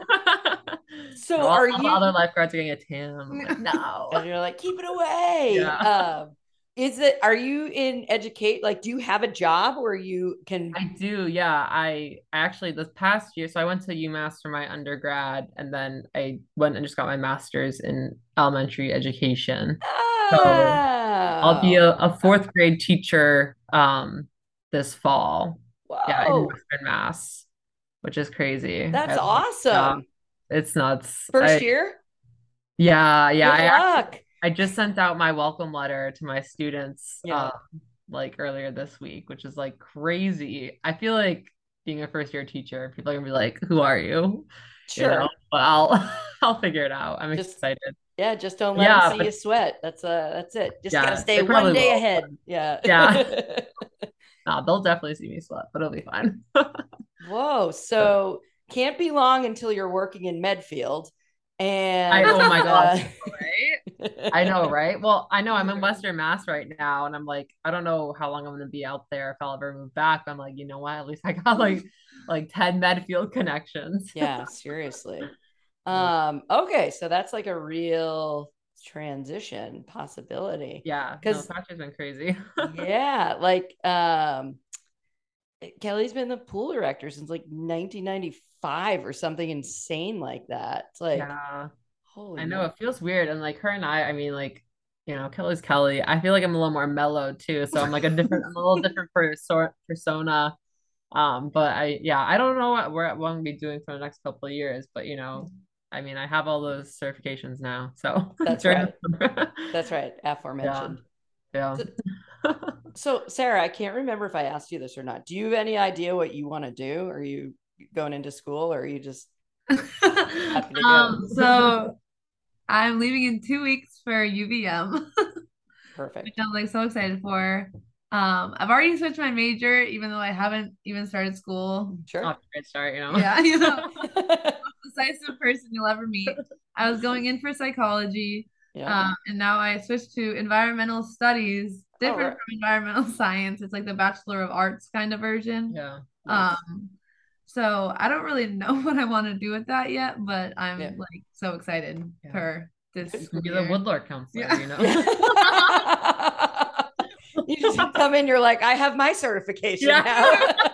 Speaker 1: So
Speaker 3: all
Speaker 1: are
Speaker 3: the
Speaker 1: you
Speaker 3: other lifeguards are getting a tan. I'm like, no.
Speaker 1: and you're like, keep it away.
Speaker 3: Yeah.
Speaker 1: Are you in educate? Like, do you have a job where you can?
Speaker 3: I do, yeah. I actually this past year, so I went to UMass for my undergrad, and then I went and just got my master's in elementary education. So I'll be a fourth grade teacher this fall. Yeah, in
Speaker 1: Whoa,
Speaker 3: Western Mass, which is crazy.
Speaker 1: that's
Speaker 3: Yeah,
Speaker 1: awesome.
Speaker 3: it's nuts.
Speaker 1: First year?
Speaker 3: Yeah.
Speaker 1: Good luck.
Speaker 3: I just sent out my welcome letter to my students
Speaker 1: Yeah.
Speaker 3: like earlier this week, which is like crazy. I feel like being a first year teacher, people are gonna be like, "Who are you?"
Speaker 1: Sure.
Speaker 3: But I'll I'll figure it out. I'm excited.
Speaker 1: Yeah, just don't let them see you sweat. That's it. Just gotta stay one day ahead. Yeah.
Speaker 3: Yeah. No, they'll definitely see me sweat, but it'll be fine.
Speaker 1: Whoa. So can't be long until you're working in Medfield. And
Speaker 3: oh my gosh, right? I know, right? Well, I know I'm in Western Mass right now, and I'm like, I don't know how long I'm gonna be out there if I'll ever move back. But I'm like, you know what? At least I got like 10 Medfield connections.
Speaker 1: Yeah, seriously. Okay, so that's like a real transition possibility.
Speaker 3: Yeah,
Speaker 1: because
Speaker 3: Patrick's been crazy.
Speaker 1: Yeah, like Kelly's been the pool director since like 1995 or something insane like that. It's like, holy,
Speaker 3: I know it feels weird, and like her and I mean, like, Kelly's Kelly. I feel like I'm a little more mellow too, so I'm like I'm a little different persona. But I don't know what I'm gonna be doing for the next couple of years, but I have all those certifications now, so
Speaker 1: that's right. That's right. Aforementioned.
Speaker 3: Yeah.
Speaker 1: So Sarah, I can't remember if I asked you this or not. Do you have any idea what you want to do? Are you going into school, or are you just happy to go?
Speaker 2: So I'm leaving in 2 weeks for UVM.
Speaker 1: Perfect.
Speaker 2: Which I'm like so excited for. I've already switched my major, even though I haven't even started school.
Speaker 1: Sure.
Speaker 3: Off to a great start,
Speaker 2: Yeah, decisive person you'll ever meet. I was going in for psychology.
Speaker 1: Yeah.
Speaker 2: And now I switched to environmental studies, different from environmental science. It's like the Bachelor of Arts kind of version.
Speaker 3: Yeah.
Speaker 1: Nice.
Speaker 2: So I don't really know what I want to do with that yet, but I'm like so excited for this.
Speaker 3: You can be the woodlark counselor,
Speaker 1: You just come in, you're like, I have my certification now.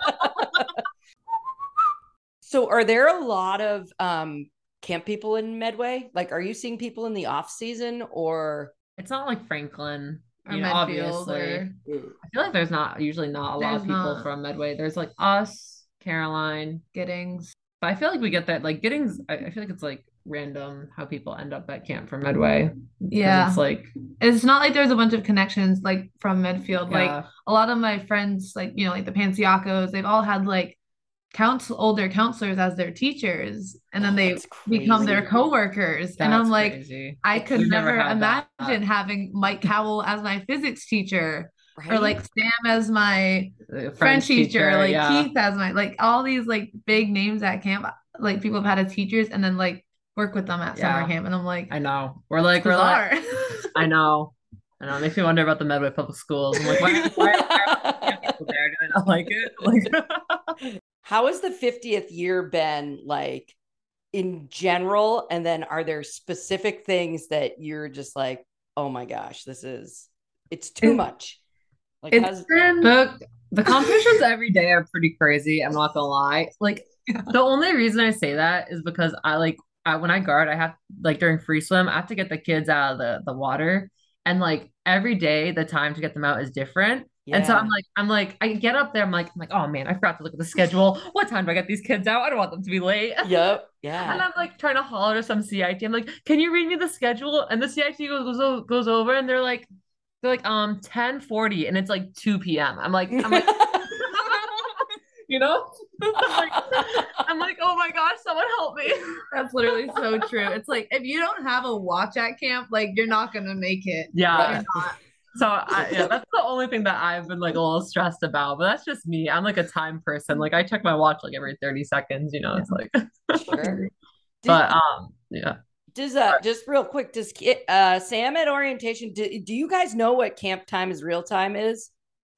Speaker 1: So are there a lot of camp people in Medway? Like, are you seeing people in the off season, or
Speaker 3: it's not like Franklin?
Speaker 2: Or
Speaker 3: obviously. I feel like there's usually not a lot of people from Medway. There's like us, Caroline,
Speaker 2: Giddings.
Speaker 3: But I feel like we get that like Giddings. I feel like it's like random how people end up at camp from Medway.
Speaker 2: Yeah,
Speaker 3: it's like
Speaker 2: it's not like there's a bunch of connections like from Medfield. Like a lot of my friends, like like the Pansiacos, they've all had like older counselors as their teachers, and then
Speaker 1: Oh,
Speaker 2: they
Speaker 1: that's
Speaker 2: become their
Speaker 1: crazy.
Speaker 2: coworkers. And I'm
Speaker 3: That's
Speaker 2: like,
Speaker 3: crazy.
Speaker 2: I
Speaker 1: That's
Speaker 2: could
Speaker 3: We've never
Speaker 2: never
Speaker 3: had that.
Speaker 2: imagine having Mike Howell as my physics teacher, or
Speaker 1: right.
Speaker 2: like Sam as my French
Speaker 3: French
Speaker 2: teacher,
Speaker 3: teacher,
Speaker 2: like
Speaker 3: yeah.
Speaker 2: Keith as my, like all these like big names at camp, like people have had as teachers, and then like work with them at summer
Speaker 3: Yeah,
Speaker 2: camp. And I'm like,
Speaker 3: I know.
Speaker 2: it's
Speaker 3: We're like,
Speaker 2: bizarre.
Speaker 3: I know. I know. It makes me wonder about the Medway Public Schools. I'm like, why are all these camp people there? Do they not like it? Like,
Speaker 1: How has the 50th year been like in general? And then are there specific things that you're just like, oh my gosh, it's too much. Like,
Speaker 2: It's been
Speaker 3: the competitions every day are pretty crazy. I'm not gonna lie. Like, the only reason I say that is because when I guard, I have like during free swim, I have to get the kids out of the water, and like every day the time to get them out is different. And so
Speaker 1: yeah.
Speaker 3: I get up there, I'm like, oh man, I forgot to look at the schedule. What time do I get these kids out? I don't want them to be late.
Speaker 1: Yep.
Speaker 3: And
Speaker 1: Yeah.
Speaker 3: I'm like trying to holler to some CIT. I'm like, can you read me the schedule? And the CIT goes over, and they're like 10:40, and it's like 2 p.m. I'm like, you know? I'm like, oh my gosh, someone help me.
Speaker 2: That's literally so true. It's like if you don't have a watch at camp, like you're not gonna make it.
Speaker 3: Yeah.
Speaker 2: You're not.
Speaker 3: So yeah, that's the only thing that I've been like a little stressed about. But that's just me. I'm like a time person. Like I check my watch like every 30 seconds, you know, it's like
Speaker 1: Sure.
Speaker 3: but yeah.
Speaker 1: Does just real quick, does Sam at orientation, do you guys know what camp time is real time is?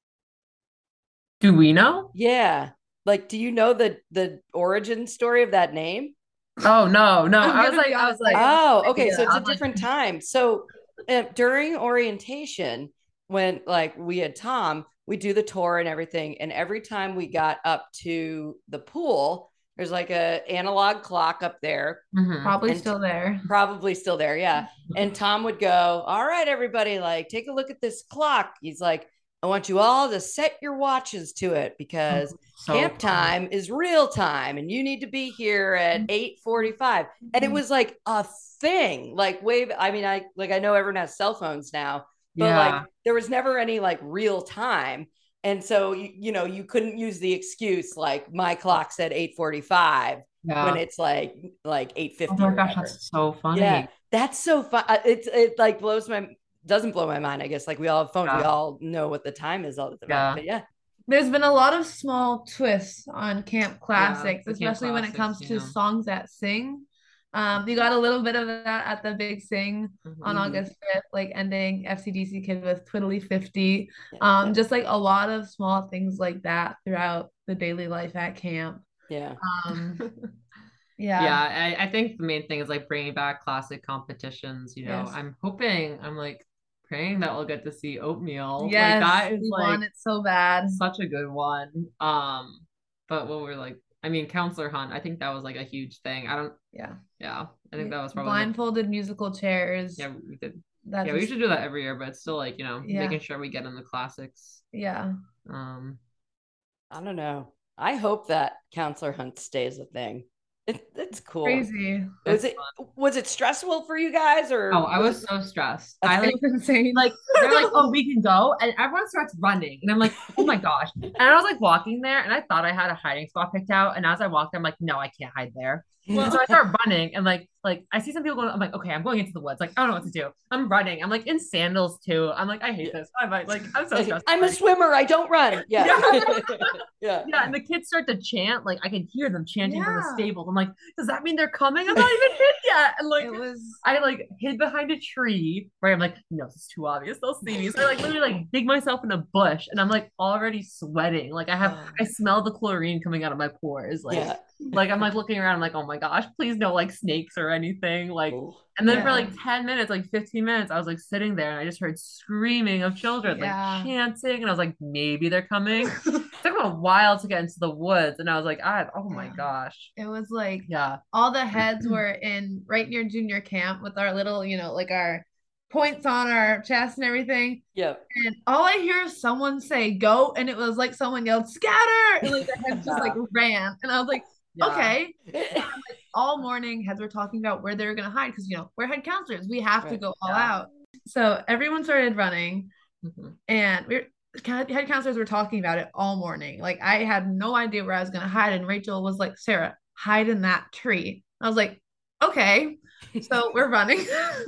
Speaker 3: Do we know?
Speaker 1: Yeah. Like, do you know the origin story of that name?
Speaker 3: Oh no.
Speaker 2: I'm
Speaker 3: I was
Speaker 2: gonna be
Speaker 3: I was
Speaker 2: honest, I
Speaker 3: like,
Speaker 2: have
Speaker 1: Oh,
Speaker 2: no
Speaker 1: okay.
Speaker 2: idea.
Speaker 1: So it's
Speaker 3: I
Speaker 1: a
Speaker 3: was like,
Speaker 1: different time. So during orientation, when like we had Tom, we do the tour and everything. And every time we got up to the pool, there's like a analog clock up there,
Speaker 3: mhm.
Speaker 2: Probably
Speaker 1: and
Speaker 2: still there.
Speaker 1: probably still there. Yeah. And Tom would go, all right, everybody, like take a look at this clock. He's like, I want you all to set your watches to it because
Speaker 3: So
Speaker 1: camp
Speaker 3: funny.
Speaker 1: time is real time and you need to be here at 8:45. And it was like a thing, like wave. I mean, I know everyone has cell phones now, but like
Speaker 3: Yeah.
Speaker 1: there was never any like real time. And so you couldn't use the excuse like my clock said 8:45 when
Speaker 3: Yeah.
Speaker 1: it's like
Speaker 3: Oh
Speaker 1: 8:50
Speaker 3: my
Speaker 1: or
Speaker 3: gosh,
Speaker 1: whatever.
Speaker 3: that's so
Speaker 1: Yeah,
Speaker 3: funny.
Speaker 1: that's so fun. It like doesn't blow my mind. I guess like we all have phones, we
Speaker 3: Yeah.
Speaker 1: all know what the time is all the time.
Speaker 3: Yeah.
Speaker 1: But yeah,
Speaker 2: There's been a lot of small twists on camp
Speaker 3: Yeah.
Speaker 2: classics,
Speaker 3: The camp
Speaker 2: especially when it
Speaker 3: classics,
Speaker 2: comes
Speaker 3: you
Speaker 2: to
Speaker 3: know.
Speaker 2: songs that sing. You got a little bit of that at the big sing on
Speaker 3: Mhm.
Speaker 1: hmm
Speaker 2: August 5th, like ending FCDC Kid with Twiddly 50.
Speaker 1: yeah,
Speaker 2: Just like a lot of small things like that throughout the daily life at camp.
Speaker 1: yeah,
Speaker 2: Um,
Speaker 3: Yeah,
Speaker 2: yeah,
Speaker 3: I think the main thing is like bringing back classic competitions, you know.
Speaker 2: yes,
Speaker 3: I'm like praying that we'll get to see Oatmeal. Like
Speaker 2: yes,
Speaker 3: that is
Speaker 2: we
Speaker 3: like
Speaker 2: want it so bad.
Speaker 3: such a good one. But what we're like, I mean, Counselor Hunt, I think that was like a huge thing. I don't,
Speaker 2: Yeah,
Speaker 3: yeah, I think that was probably the,
Speaker 2: blindfolded musical chairs.
Speaker 3: yeah, we did.
Speaker 2: That
Speaker 3: Yeah, we
Speaker 2: just,
Speaker 3: should do that every year, but it's still like, you know,
Speaker 2: yeah,
Speaker 3: making sure we get in the classics.
Speaker 2: yeah.
Speaker 3: Um,
Speaker 1: I don't know. I hope that Counselor Hunt stays a thing. It's cool.
Speaker 2: Crazy.
Speaker 1: Was
Speaker 3: it's
Speaker 1: it was it stressful for you guys
Speaker 3: Oh,
Speaker 1: or
Speaker 3: I
Speaker 1: was
Speaker 3: was so stressed.
Speaker 1: it?
Speaker 3: I
Speaker 2: It was insane.
Speaker 3: like they're like, oh, we can go, and everyone starts running, and I'm like, oh my gosh. And I was like walking there, and I thought I had a hiding spot picked out, and as I walked, I'm like, no, I can't hide there. And so I start running, and like I see some people going. I'm like, okay, I'm going into the woods. Like I don't know what to do. I'm running. I'm like in sandals too. I'm like, I hate this. I'm so stressed.
Speaker 1: I'm a swimmer. I don't run. Yeah.
Speaker 3: Yeah.
Speaker 1: Yeah.
Speaker 3: Yeah, and the kids start to chant. Like I can hear them chanting from the
Speaker 2: Yeah.
Speaker 3: stables. I'm like, does that mean they're coming? I'm not even hit yet. And like
Speaker 2: It was
Speaker 3: I like hid behind a tree where I'm like, no, this is too obvious. They'll see me. So I like literally like dig myself in a bush and I'm like already sweating. Like I smell the chlorine coming out of my pores.
Speaker 1: Yeah.
Speaker 3: Like I'm like looking around, I'm like, oh my gosh, please no like snakes or anything. Like
Speaker 1: Ooh.
Speaker 3: and then for
Speaker 2: Yeah.
Speaker 3: like 10 minutes, like 15 minutes, I was like sitting there and I just heard screaming of children, like
Speaker 2: Yeah.
Speaker 3: chanting. And I was like, maybe they're coming. It took them a while to get into the woods. And I was like, oh my
Speaker 2: Yeah.
Speaker 3: gosh.
Speaker 2: It was like
Speaker 3: Yeah.
Speaker 2: all the heads were in right near junior camp with our little, like our points on our chest and everything.
Speaker 1: Yep.
Speaker 2: And all I hear is someone say go, and it was like someone yelled scatter, and like the heads just like ran. And I was like,
Speaker 3: Yeah.
Speaker 2: okay. All morning heads were talking about where they were gonna hide because we're head counselors. We have to
Speaker 1: Right.
Speaker 2: go all
Speaker 3: Yeah.
Speaker 2: out. So everyone started running,
Speaker 3: Mhm.
Speaker 2: and head counselors were talking about it all morning. Like I had no idea where I was gonna hide, and Rachel was like, "Sarah, hide in that tree." I was like, "Okay." So we're running,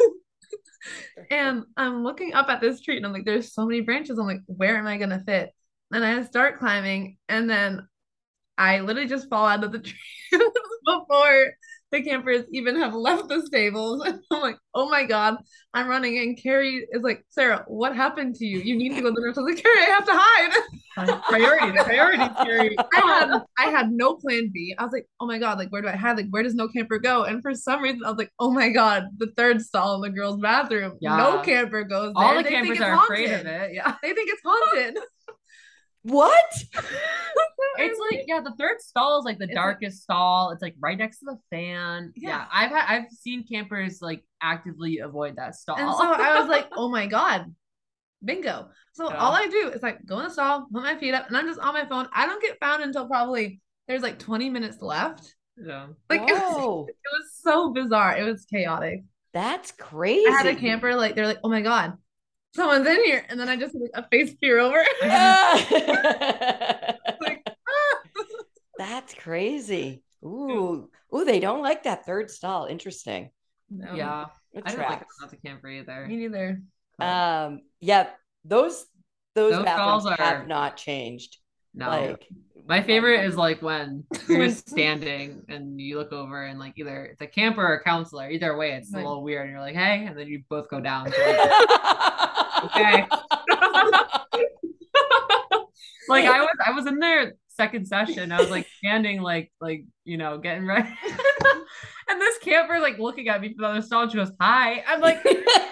Speaker 2: and I'm looking up at this tree, and I'm like, "There's so many branches." I'm like, "Where am I gonna fit?" And I start climbing, and then I literally just fall out of the tree before the campers even have left the stables. And I'm like, oh my God, I'm running. And Carrie is like, Sarah, what happened to you? You need to go to the nurse. I was like, Carrie, I have to hide.
Speaker 3: Priorities, Carrie.
Speaker 2: I had no plan B. I was like, oh my God, like where do I hide? Like where does no camper go? And for some reason, I was like, oh my God, the third stall in the girls' bathroom.
Speaker 3: Yeah.
Speaker 2: No camper goes there.
Speaker 3: All the
Speaker 2: They think
Speaker 3: campers
Speaker 2: it's
Speaker 3: are
Speaker 2: haunted.
Speaker 3: afraid of it. Yeah.
Speaker 2: They think it's haunted.
Speaker 1: What?
Speaker 3: It's like, yeah, the third stall is like the darkest stall. It's like right next to the fan.
Speaker 2: Yeah.
Speaker 3: I've seen campers like actively avoid that stall.
Speaker 2: And so I was like, oh my God, bingo. So
Speaker 3: Yeah.
Speaker 2: all I do is like go in the stall, put my feet up, and I'm just on my phone. I don't get found until probably there's like 20 minutes left.
Speaker 3: Yeah.
Speaker 2: Like it was so bizarre. It was chaotic.
Speaker 1: That's crazy.
Speaker 2: I had a camper, like they're like, oh my God, someone's in here. And then I just like a face peer over. Like,
Speaker 1: That's crazy. Ooh, they don't like that third stall. Interesting.
Speaker 2: no.
Speaker 3: Yeah.
Speaker 1: It
Speaker 3: I don't like
Speaker 1: tracks.
Speaker 3: not the camper either.
Speaker 2: Me neither.
Speaker 1: Yeah, those
Speaker 3: Those
Speaker 1: bathrooms
Speaker 3: stalls
Speaker 1: have
Speaker 3: are-
Speaker 1: not changed.
Speaker 3: No.
Speaker 1: Like
Speaker 3: My favorite is like when you're just standing and you look over and like either it's a camper or a counselor. Either way, it's a
Speaker 2: Like-
Speaker 3: little weird. And you're like, hey, and then you both go down. So like, okay. Like I was in there second session. I was like standing like getting ready. And this camper like looking at me from the other stall. She goes, hi. I'm like,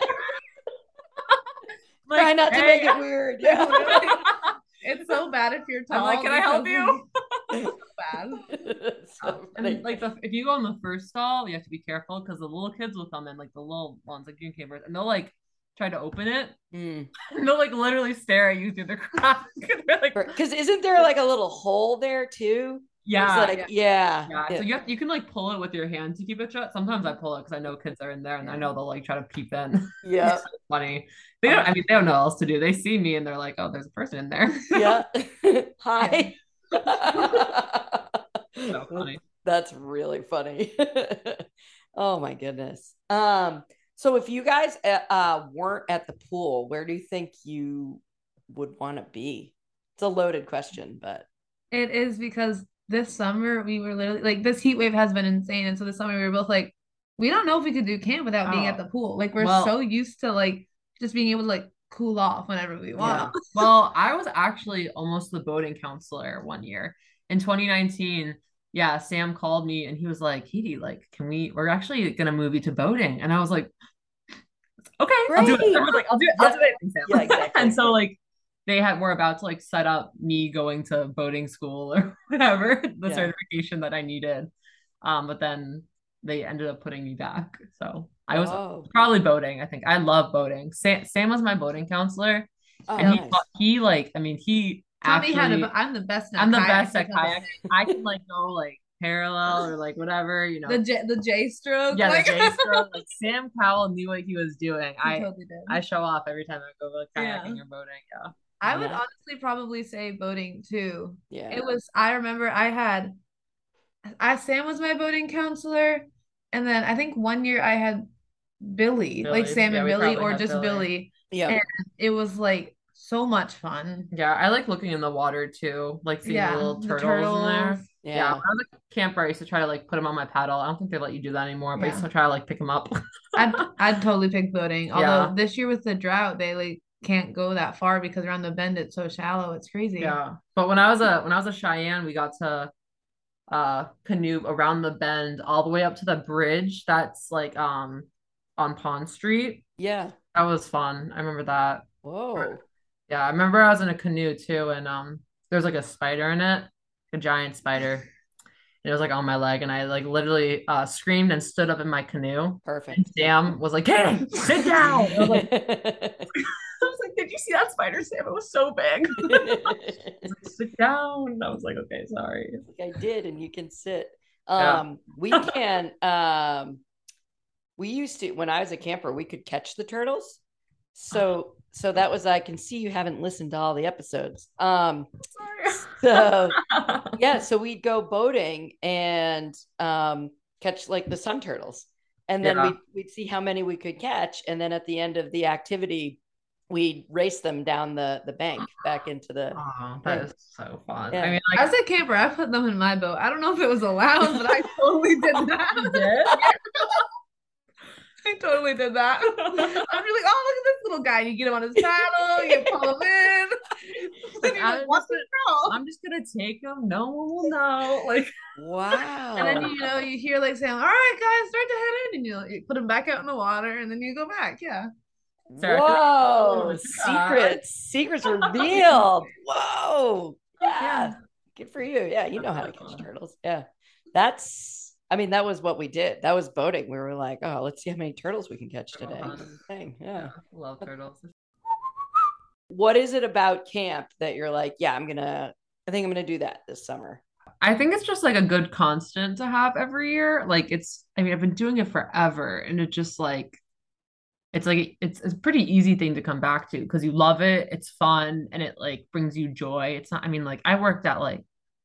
Speaker 1: Try not to make it weird. Yeah.
Speaker 2: It's so bad if you're tall.
Speaker 3: I'm like, can I help you?
Speaker 2: So bad.
Speaker 1: So funny.
Speaker 3: And like if you go in the first stall, you have to be careful because the little kids will come in, like the little ones, like June campers, and they'll like try to open it.
Speaker 1: Mm.
Speaker 3: And they'll like literally stare at you through the crack. They're like,
Speaker 1: Because isn't there like a little hole there too?
Speaker 3: yeah,
Speaker 1: It's like, yeah.
Speaker 3: So you can like pull it with your hand to keep it shut. Sometimes I pull it because I know kids are in there and I know they'll like try to peep in.
Speaker 1: Yeah.
Speaker 3: It's so funny. They don't. I mean, they don't know what else to do. They see me and they're like, "Oh, there's a person in there."
Speaker 1: Yeah. Hi.
Speaker 3: So funny.
Speaker 1: That's really funny. Oh my goodness. So if you guys weren't at the pool, where do you think you would want to be? It's a loaded question, but
Speaker 2: It is because this summer we were literally like this heat wave has been insane. And so this summer we were both like, we don't know if we could do camp without being at the pool. Like we're so used to like just being able to like cool off whenever we want.
Speaker 1: Yeah.
Speaker 3: Well, I was actually almost the boating counselor one year in 2019. Yeah, Sam called me and he was like, Katie, like, we're actually gonna move you to boating. And I was like, okay, I'll do it.
Speaker 1: Great.
Speaker 3: I was like, I'll do it. I'll do it. And Sam.
Speaker 1: Yeah, exactly.
Speaker 3: And so like were about to like set up me going to boating school or whatever, the certification that I needed. But then they ended up putting me back. So I was probably boating. I think I love boating. Sam was my boating counselor. And
Speaker 1: nice.
Speaker 3: he like, I mean, he
Speaker 2: Taught me
Speaker 3: actually,
Speaker 2: I'm the best
Speaker 3: I'm the best at kayak. I can like go like parallel or like whatever, you know.
Speaker 2: The J stroke.
Speaker 3: Yeah,
Speaker 2: like...
Speaker 3: the J stroke. Like Sam Cowell knew what he was doing.
Speaker 2: He totally did.
Speaker 3: I show off every time I go like kayaking or boating. Yeah.
Speaker 2: I would honestly probably say boating too.
Speaker 1: Yeah.
Speaker 2: It was, I remember Sam was my boating counselor. And then I think one year I had Billy. Like Sam and Billy, or just Billy.
Speaker 1: Yeah.
Speaker 2: And it was like so much fun.
Speaker 3: Yeah, I like looking in the water too, like seeing the little turtles in there. Yeah. When I was a camper, I used to try to like put them on my paddle. I don't think they let you do that anymore, but I used to try to like pick them up.
Speaker 2: I'd totally pick boating. Although this year with the drought, they like can't go that far because around the bend it's so shallow. It's crazy.
Speaker 3: Yeah. But when I was a Cheyenne, we got to canoe around the bend all the way up to the bridge that's like on Pond Street.
Speaker 1: Yeah.
Speaker 3: That was fun. I remember that.
Speaker 1: Whoa.
Speaker 3: Yeah, I remember I was in a canoe too, and there's like a spider in it, a giant spider. And it was like on my leg, and I like literally screamed and stood up in my canoe.
Speaker 1: Perfect.
Speaker 3: And Sam was like, "Hey, sit down." I was like, "Did you see that spider, Sam? It was so big." Like, sit down. And I was like, "Okay, sorry."
Speaker 1: I did, and you can sit. We can. We used to, when I was a camper, we could catch the turtles. So so that was, I can see you haven't listened to all the episodes.
Speaker 2: Sorry.
Speaker 1: So yeah, so we'd go boating and catch like the sun turtles. And then
Speaker 3: Yeah.
Speaker 1: we'd see how many we could catch. And then at the end of the activity, we'd race them down the bank back into the
Speaker 3: Oh, that
Speaker 1: thing.
Speaker 3: is so fun. I
Speaker 1: Yeah.
Speaker 3: mean,
Speaker 2: As a camper, I put them in my boat. I don't know if it was allowed, but I totally did that.
Speaker 3: you did?
Speaker 2: I totally did that. I'm just like, oh, look at this little guy. You get him on his paddle, you pull him in.
Speaker 3: Like,
Speaker 2: Then you're like, what the hell?
Speaker 3: I'm just gonna take them. No one will know. Like,
Speaker 2: And then
Speaker 1: Wow.
Speaker 2: you hear like saying, "All right, guys, start to head in," and you put them back out in the water, and then you go back. Yeah,
Speaker 3: Sarah, can I
Speaker 1: Whoa. Secrets revealed. Whoa.
Speaker 2: yeah.
Speaker 1: Yeah. Good for you. Yeah, you know how to catch turtles. Yeah. I mean, that was what we did. That was boating. We were like, oh, let's see how many turtles we can catch today. Thing. Yeah.
Speaker 3: love turtles.
Speaker 1: What is it about camp that you're like, yeah, I think I'm gonna do that this summer?
Speaker 3: I think it's just like a good constant to have every year. Like I mean, I've been doing it forever, and it just like it's a pretty easy thing to come back to because you love it, it's fun, and it like brings you joy. It's not, I mean, like I worked at like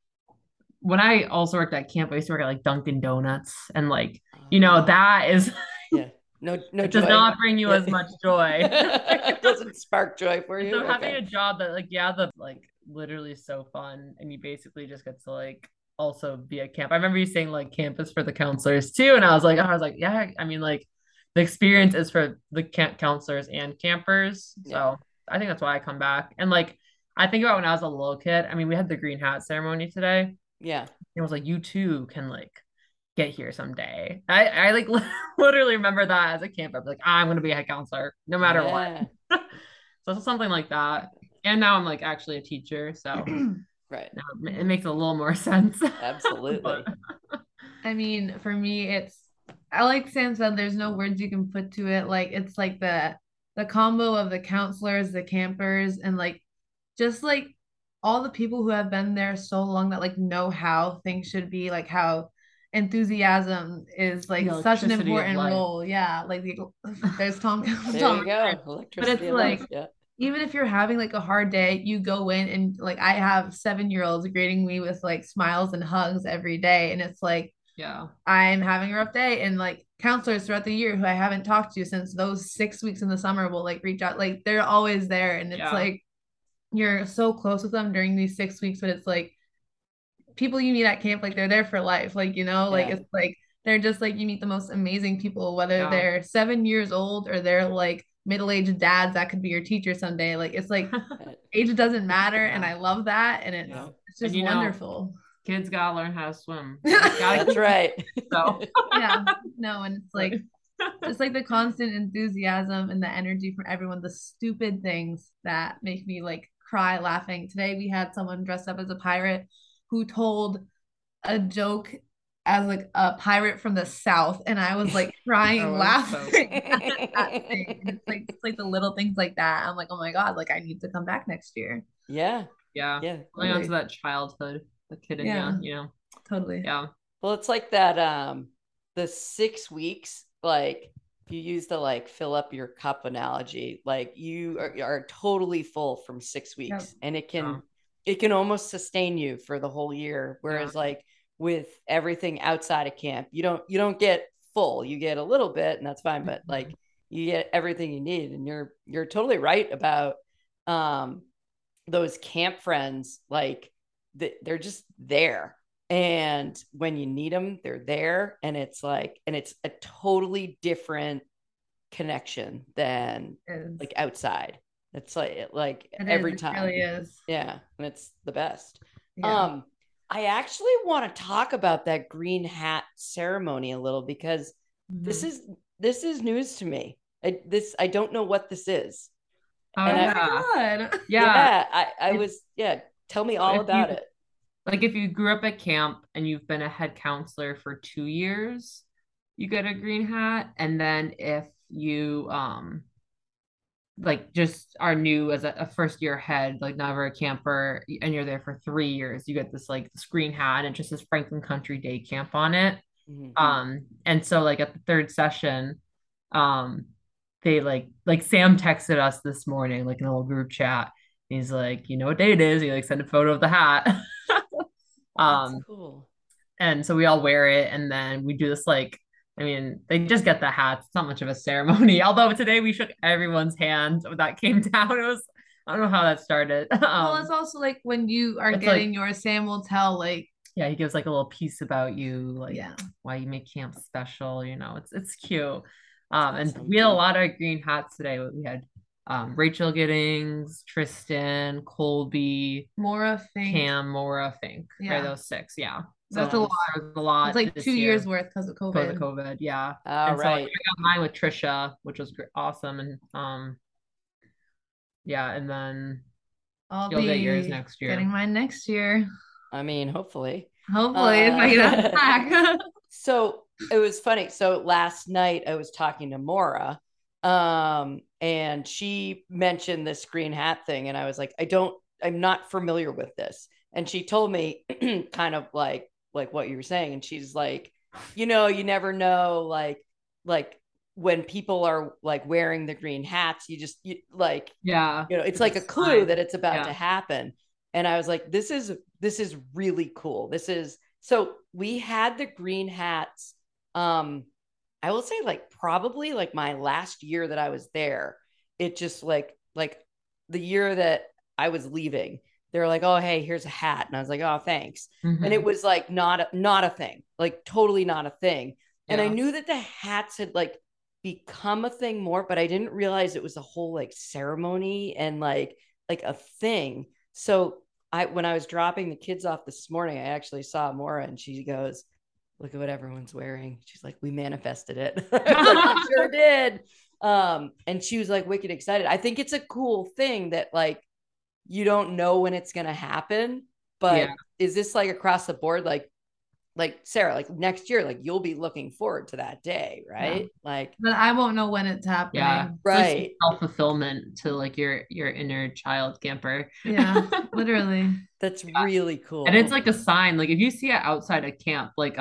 Speaker 3: when I also worked at camp, I used to work at like Dunkin' Donuts, and like, that is
Speaker 1: Yeah. No
Speaker 3: it does
Speaker 1: joy.
Speaker 3: not bring you
Speaker 1: Yeah.
Speaker 3: as much joy.
Speaker 1: It doesn't spark joy for you.
Speaker 3: So having
Speaker 1: Okay.
Speaker 3: a job that like, yeah, the like literally so fun, and you basically just get to like also be at camp. I remember you saying like campus for the counselors too, and I was like, yeah, I mean like the experience is for the camp counselors and campers.
Speaker 1: Yeah.
Speaker 3: So I think that's why I come back. And like I think about when I was a little kid. I mean, we had the green hat ceremony today.
Speaker 1: Yeah.
Speaker 3: It was like you too can like get here someday. I like literally remember that as a camp. I'd be like, I'm gonna be a head counselor no matter what.
Speaker 1: Yeah.
Speaker 3: So something like that. And now I'm like actually a teacher, so
Speaker 1: Right.
Speaker 3: now it makes a little more sense.
Speaker 1: Absolutely.
Speaker 3: But
Speaker 2: I mean, for me, I like Sam said, there's no words you can put to it. Like it's like the combo of the counselors, the campers, and like just like all the people who have been there so long that like know how things should be, like how enthusiasm is like
Speaker 3: the
Speaker 2: such an
Speaker 3: electricity of
Speaker 2: important
Speaker 3: life.
Speaker 2: role. Yeah, like there's
Speaker 1: There
Speaker 2: Tom.
Speaker 1: you go.
Speaker 2: But
Speaker 1: Electricity
Speaker 2: it's
Speaker 1: of life.
Speaker 2: like
Speaker 1: Yeah.
Speaker 2: even if you're having like a hard day, you go in and like I have 7-year-olds greeting me with like smiles and hugs every day. And it's like
Speaker 3: Yeah.
Speaker 2: I'm having a rough day. And like counselors throughout the year who I haven't talked to since those 6 weeks in the summer will like reach out. Like they're always there. And it's
Speaker 3: Yeah.
Speaker 2: like you're so close with them during these 6 weeks, but it's like people you meet at camp, like they're there for life. Like, like
Speaker 1: Yeah.
Speaker 2: it's like they're just like you meet the most amazing people, whether
Speaker 3: Yeah.
Speaker 2: they're 7 years old or they're like middle-aged dads that could be your teacher someday. Like it's like age doesn't matter, and
Speaker 3: Yeah.
Speaker 2: I love that, and it's
Speaker 1: Yeah.
Speaker 2: it's just
Speaker 3: And,
Speaker 2: wonderful.
Speaker 3: Kids gotta learn how to swim. Gotta
Speaker 1: That's
Speaker 3: keep
Speaker 1: right.
Speaker 3: so.
Speaker 2: Yeah, no, and it's like just like the constant enthusiasm and the energy from everyone, the stupid things that make me like cry laughing. Today we had someone dressed up as a pirate who told a joke as like a pirate from the South, and I was like crying
Speaker 3: Oh,
Speaker 2: laughing at that thing. And it's like the little things like that. I'm like, oh my God, like I need to come back next year.
Speaker 1: Yeah.
Speaker 3: Yeah.
Speaker 1: Yeah.
Speaker 3: Going on to
Speaker 2: Totally.
Speaker 3: that childhood, the kid in
Speaker 2: Yeah.
Speaker 3: you,
Speaker 2: Totally.
Speaker 3: Yeah.
Speaker 1: Well, it's like that the 6 weeks, like if you use the like fill up your cup analogy, like you are totally full from 6 weeks,
Speaker 2: Yep.
Speaker 1: and
Speaker 3: Yeah.
Speaker 1: it can almost sustain you for the whole year. Whereas like with everything outside of camp, you don't get full. You get a little bit, and that's fine, but like you get everything you need. And you're totally right about um those camp friends. Like they're just there, and when you need them, they're there. And it's a totally different connection than
Speaker 2: It
Speaker 1: like outside. It's like
Speaker 2: is.
Speaker 1: every
Speaker 2: It
Speaker 1: time.
Speaker 2: really is.
Speaker 1: Yeah, and it's the best.
Speaker 2: Yeah.
Speaker 1: I actually want to talk about that green hat ceremony a little, because this
Speaker 3: Mhm.
Speaker 1: is this is news to me. I don't know what this is.
Speaker 3: Oh
Speaker 1: And
Speaker 2: Oh
Speaker 1: I-
Speaker 2: my God.
Speaker 3: Yeah.
Speaker 1: I
Speaker 3: It's-
Speaker 1: was, tell me
Speaker 3: So
Speaker 1: all
Speaker 3: if
Speaker 1: about
Speaker 3: you-
Speaker 1: it.
Speaker 3: Like if you grew up at camp and you've been a head counselor for 2 years, you get a green hat. And then if you like just are new as a first year head, like never a camper, and you're there for 3 years, you get this green hat, and it just says Franklin Country Day Camp on it.
Speaker 1: Mhm.
Speaker 3: And so like at the third session, um, they like Sam texted us this morning, like in a little group chat. He's like, you know what day it is? He like sent a photo of the hat.
Speaker 1: That's
Speaker 3: Um,
Speaker 1: cool.
Speaker 3: and so we all wear it, and then we do this like, I mean, they just get the hats. It's not much of a ceremony. Although today we shook everyone's hand that came down. It was, I don't know how that started.
Speaker 2: Well, it's also like when you are
Speaker 3: It's
Speaker 2: getting
Speaker 3: like,
Speaker 2: yours, Sam will tell like,
Speaker 3: yeah, he gives like a little piece about you, like
Speaker 2: yeah.
Speaker 3: why you make camp special, you know, it's cute. And
Speaker 1: Awesome.
Speaker 3: we had a lot of green hats today. We had Rachel Giddings, Tristan, Colby,
Speaker 2: Mora Fink.
Speaker 3: Cam, Mora, Fink, right?
Speaker 2: Yeah.
Speaker 3: Those six, yeah. So
Speaker 2: That's a lot.
Speaker 3: there was a
Speaker 2: It's
Speaker 3: lot
Speaker 2: like
Speaker 3: this
Speaker 2: 2 years
Speaker 3: year
Speaker 2: worth because of
Speaker 3: because of
Speaker 2: COVID.
Speaker 3: COVID, yeah.
Speaker 1: All
Speaker 3: And so like,
Speaker 1: right.
Speaker 3: I got mine with Trisha, which was awesome, and yeah, and then
Speaker 2: I'll
Speaker 3: you'll get yours
Speaker 2: be
Speaker 3: next
Speaker 2: getting
Speaker 3: year.
Speaker 2: mine next year.
Speaker 1: I mean, hopefully.
Speaker 2: Hopefully, if I get it
Speaker 1: Uh,
Speaker 2: back.
Speaker 1: so it was funny. So last night I was talking to Mora, and she mentioned this green hat thing, and I was like, I'm not familiar with this. And she told me kind of like what you were saying, and she's like, you never know, like when people are like wearing the green hats, like,
Speaker 3: Yeah,
Speaker 1: it's
Speaker 3: it's a
Speaker 1: like a clue
Speaker 3: sign.
Speaker 1: that it's about to
Speaker 3: Yeah.
Speaker 1: happen. And I was like, this is really cool. So we had the green hats. I will say like probably like my last year that I was there. It just like the year that I was leaving, they were like, oh hey, here's a hat. And I was like, oh thanks. And it
Speaker 3: Hmm.
Speaker 1: was like not a thing, like totally not a thing. And I
Speaker 3: Yeah.
Speaker 1: knew that the hats had like become a thing more, but I didn't realize it was a whole like ceremony and like a thing. So when I was dropping the kids off this morning, I actually saw Mora and she goes, look at what everyone's wearing. She's like, we manifested it. I was like, we sure did. And she was like wicked excited. I think it's a cool thing that like you don't know when it's gonna happen,
Speaker 3: Yeah.
Speaker 1: but is this like across the board? Like Sarah, like next year, like you'll be looking forward to that day,
Speaker 2: Yeah.
Speaker 1: right? Like,
Speaker 2: But I won't know when it's
Speaker 3: Yeah.
Speaker 2: happening.
Speaker 3: It's like
Speaker 1: right.
Speaker 3: self-fulfillment to like your inner child camper.
Speaker 2: Yeah, literally.
Speaker 1: That's really
Speaker 3: And it's
Speaker 1: cool.
Speaker 3: like a sign, like if you see it outside of camp, like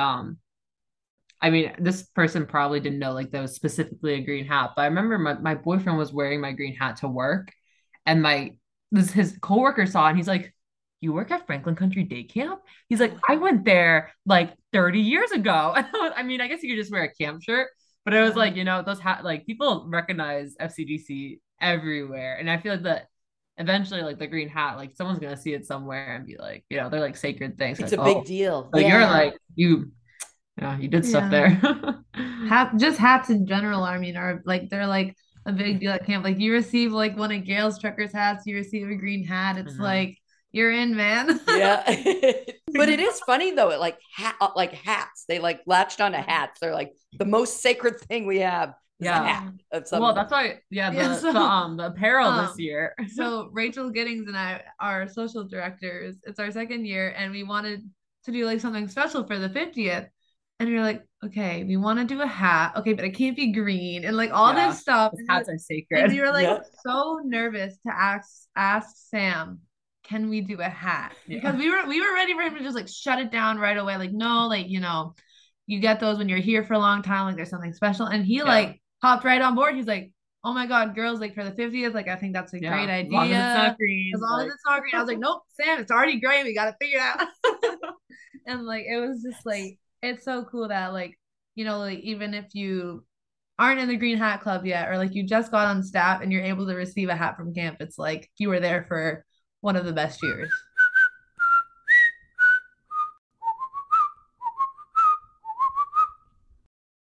Speaker 3: I mean, this person probably didn't know like that was specifically a green hat, but I remember my boyfriend was wearing my green hat to work, and his coworker saw it, and he's like, "You work at Franklin Country Day Camp?" He's like, "I went there like 30 years ago." I mean, I guess you could just wear a camp shirt, but it was like, those hat like people recognize FCDC everywhere, and I feel like that eventually, like the green hat, like someone's gonna see it somewhere and be like, they're like sacred things.
Speaker 1: It's
Speaker 3: Like,
Speaker 1: a big
Speaker 3: oh,
Speaker 1: deal.
Speaker 3: so you're
Speaker 1: Yeah.
Speaker 3: like yeah, you did stuff
Speaker 2: Yeah.
Speaker 3: there.
Speaker 2: Just hats in general, I mean, are like they're like a big deal at camp. Like you receive like one of Gail's truckers hats, you receive a green hat. It's
Speaker 3: Mhm.
Speaker 2: like you're in, man.
Speaker 1: Yeah. But it is funny though. It like hats. They like latched onto hats. They're like the most sacred thing we have is a
Speaker 3: Yeah.
Speaker 1: hat of
Speaker 3: Well,
Speaker 1: some.
Speaker 3: that's why, yeah,
Speaker 2: Yeah,
Speaker 3: the apparel this
Speaker 2: um,
Speaker 3: year.
Speaker 2: so Rachel Giddings and I are social directors. It's our second year, and we wanted to do like something special for the 50th. And we are like, okay, we want to do a hat. Okay, but it can't be green and like all
Speaker 3: Yeah.
Speaker 2: this stuff.
Speaker 3: His hats are
Speaker 2: And
Speaker 3: sacred.
Speaker 2: we were like
Speaker 1: Yeah.
Speaker 2: so nervous to ask Sam, can we do a hat? Because
Speaker 3: Yeah.
Speaker 2: we were ready for him to just like shut it down right away. Like, no, like, you get those when you're here for a long time, like there's something special. And he
Speaker 3: Yeah.
Speaker 2: like hopped right on board. He's like, oh my God, girls, like for the 50th, like I think that's a
Speaker 3: Yeah.
Speaker 2: great
Speaker 3: As long as it's
Speaker 2: idea.
Speaker 3: not green.
Speaker 2: As long as
Speaker 3: Like,
Speaker 2: it's not green. I was like, nope, Sam, it's already gray. We gotta figure it out. And like it was just like it's so cool that like, like even if you aren't in the green hat club yet, or like you just got on staff and you're able to receive a hat from camp, it's like you were there for one of the best years.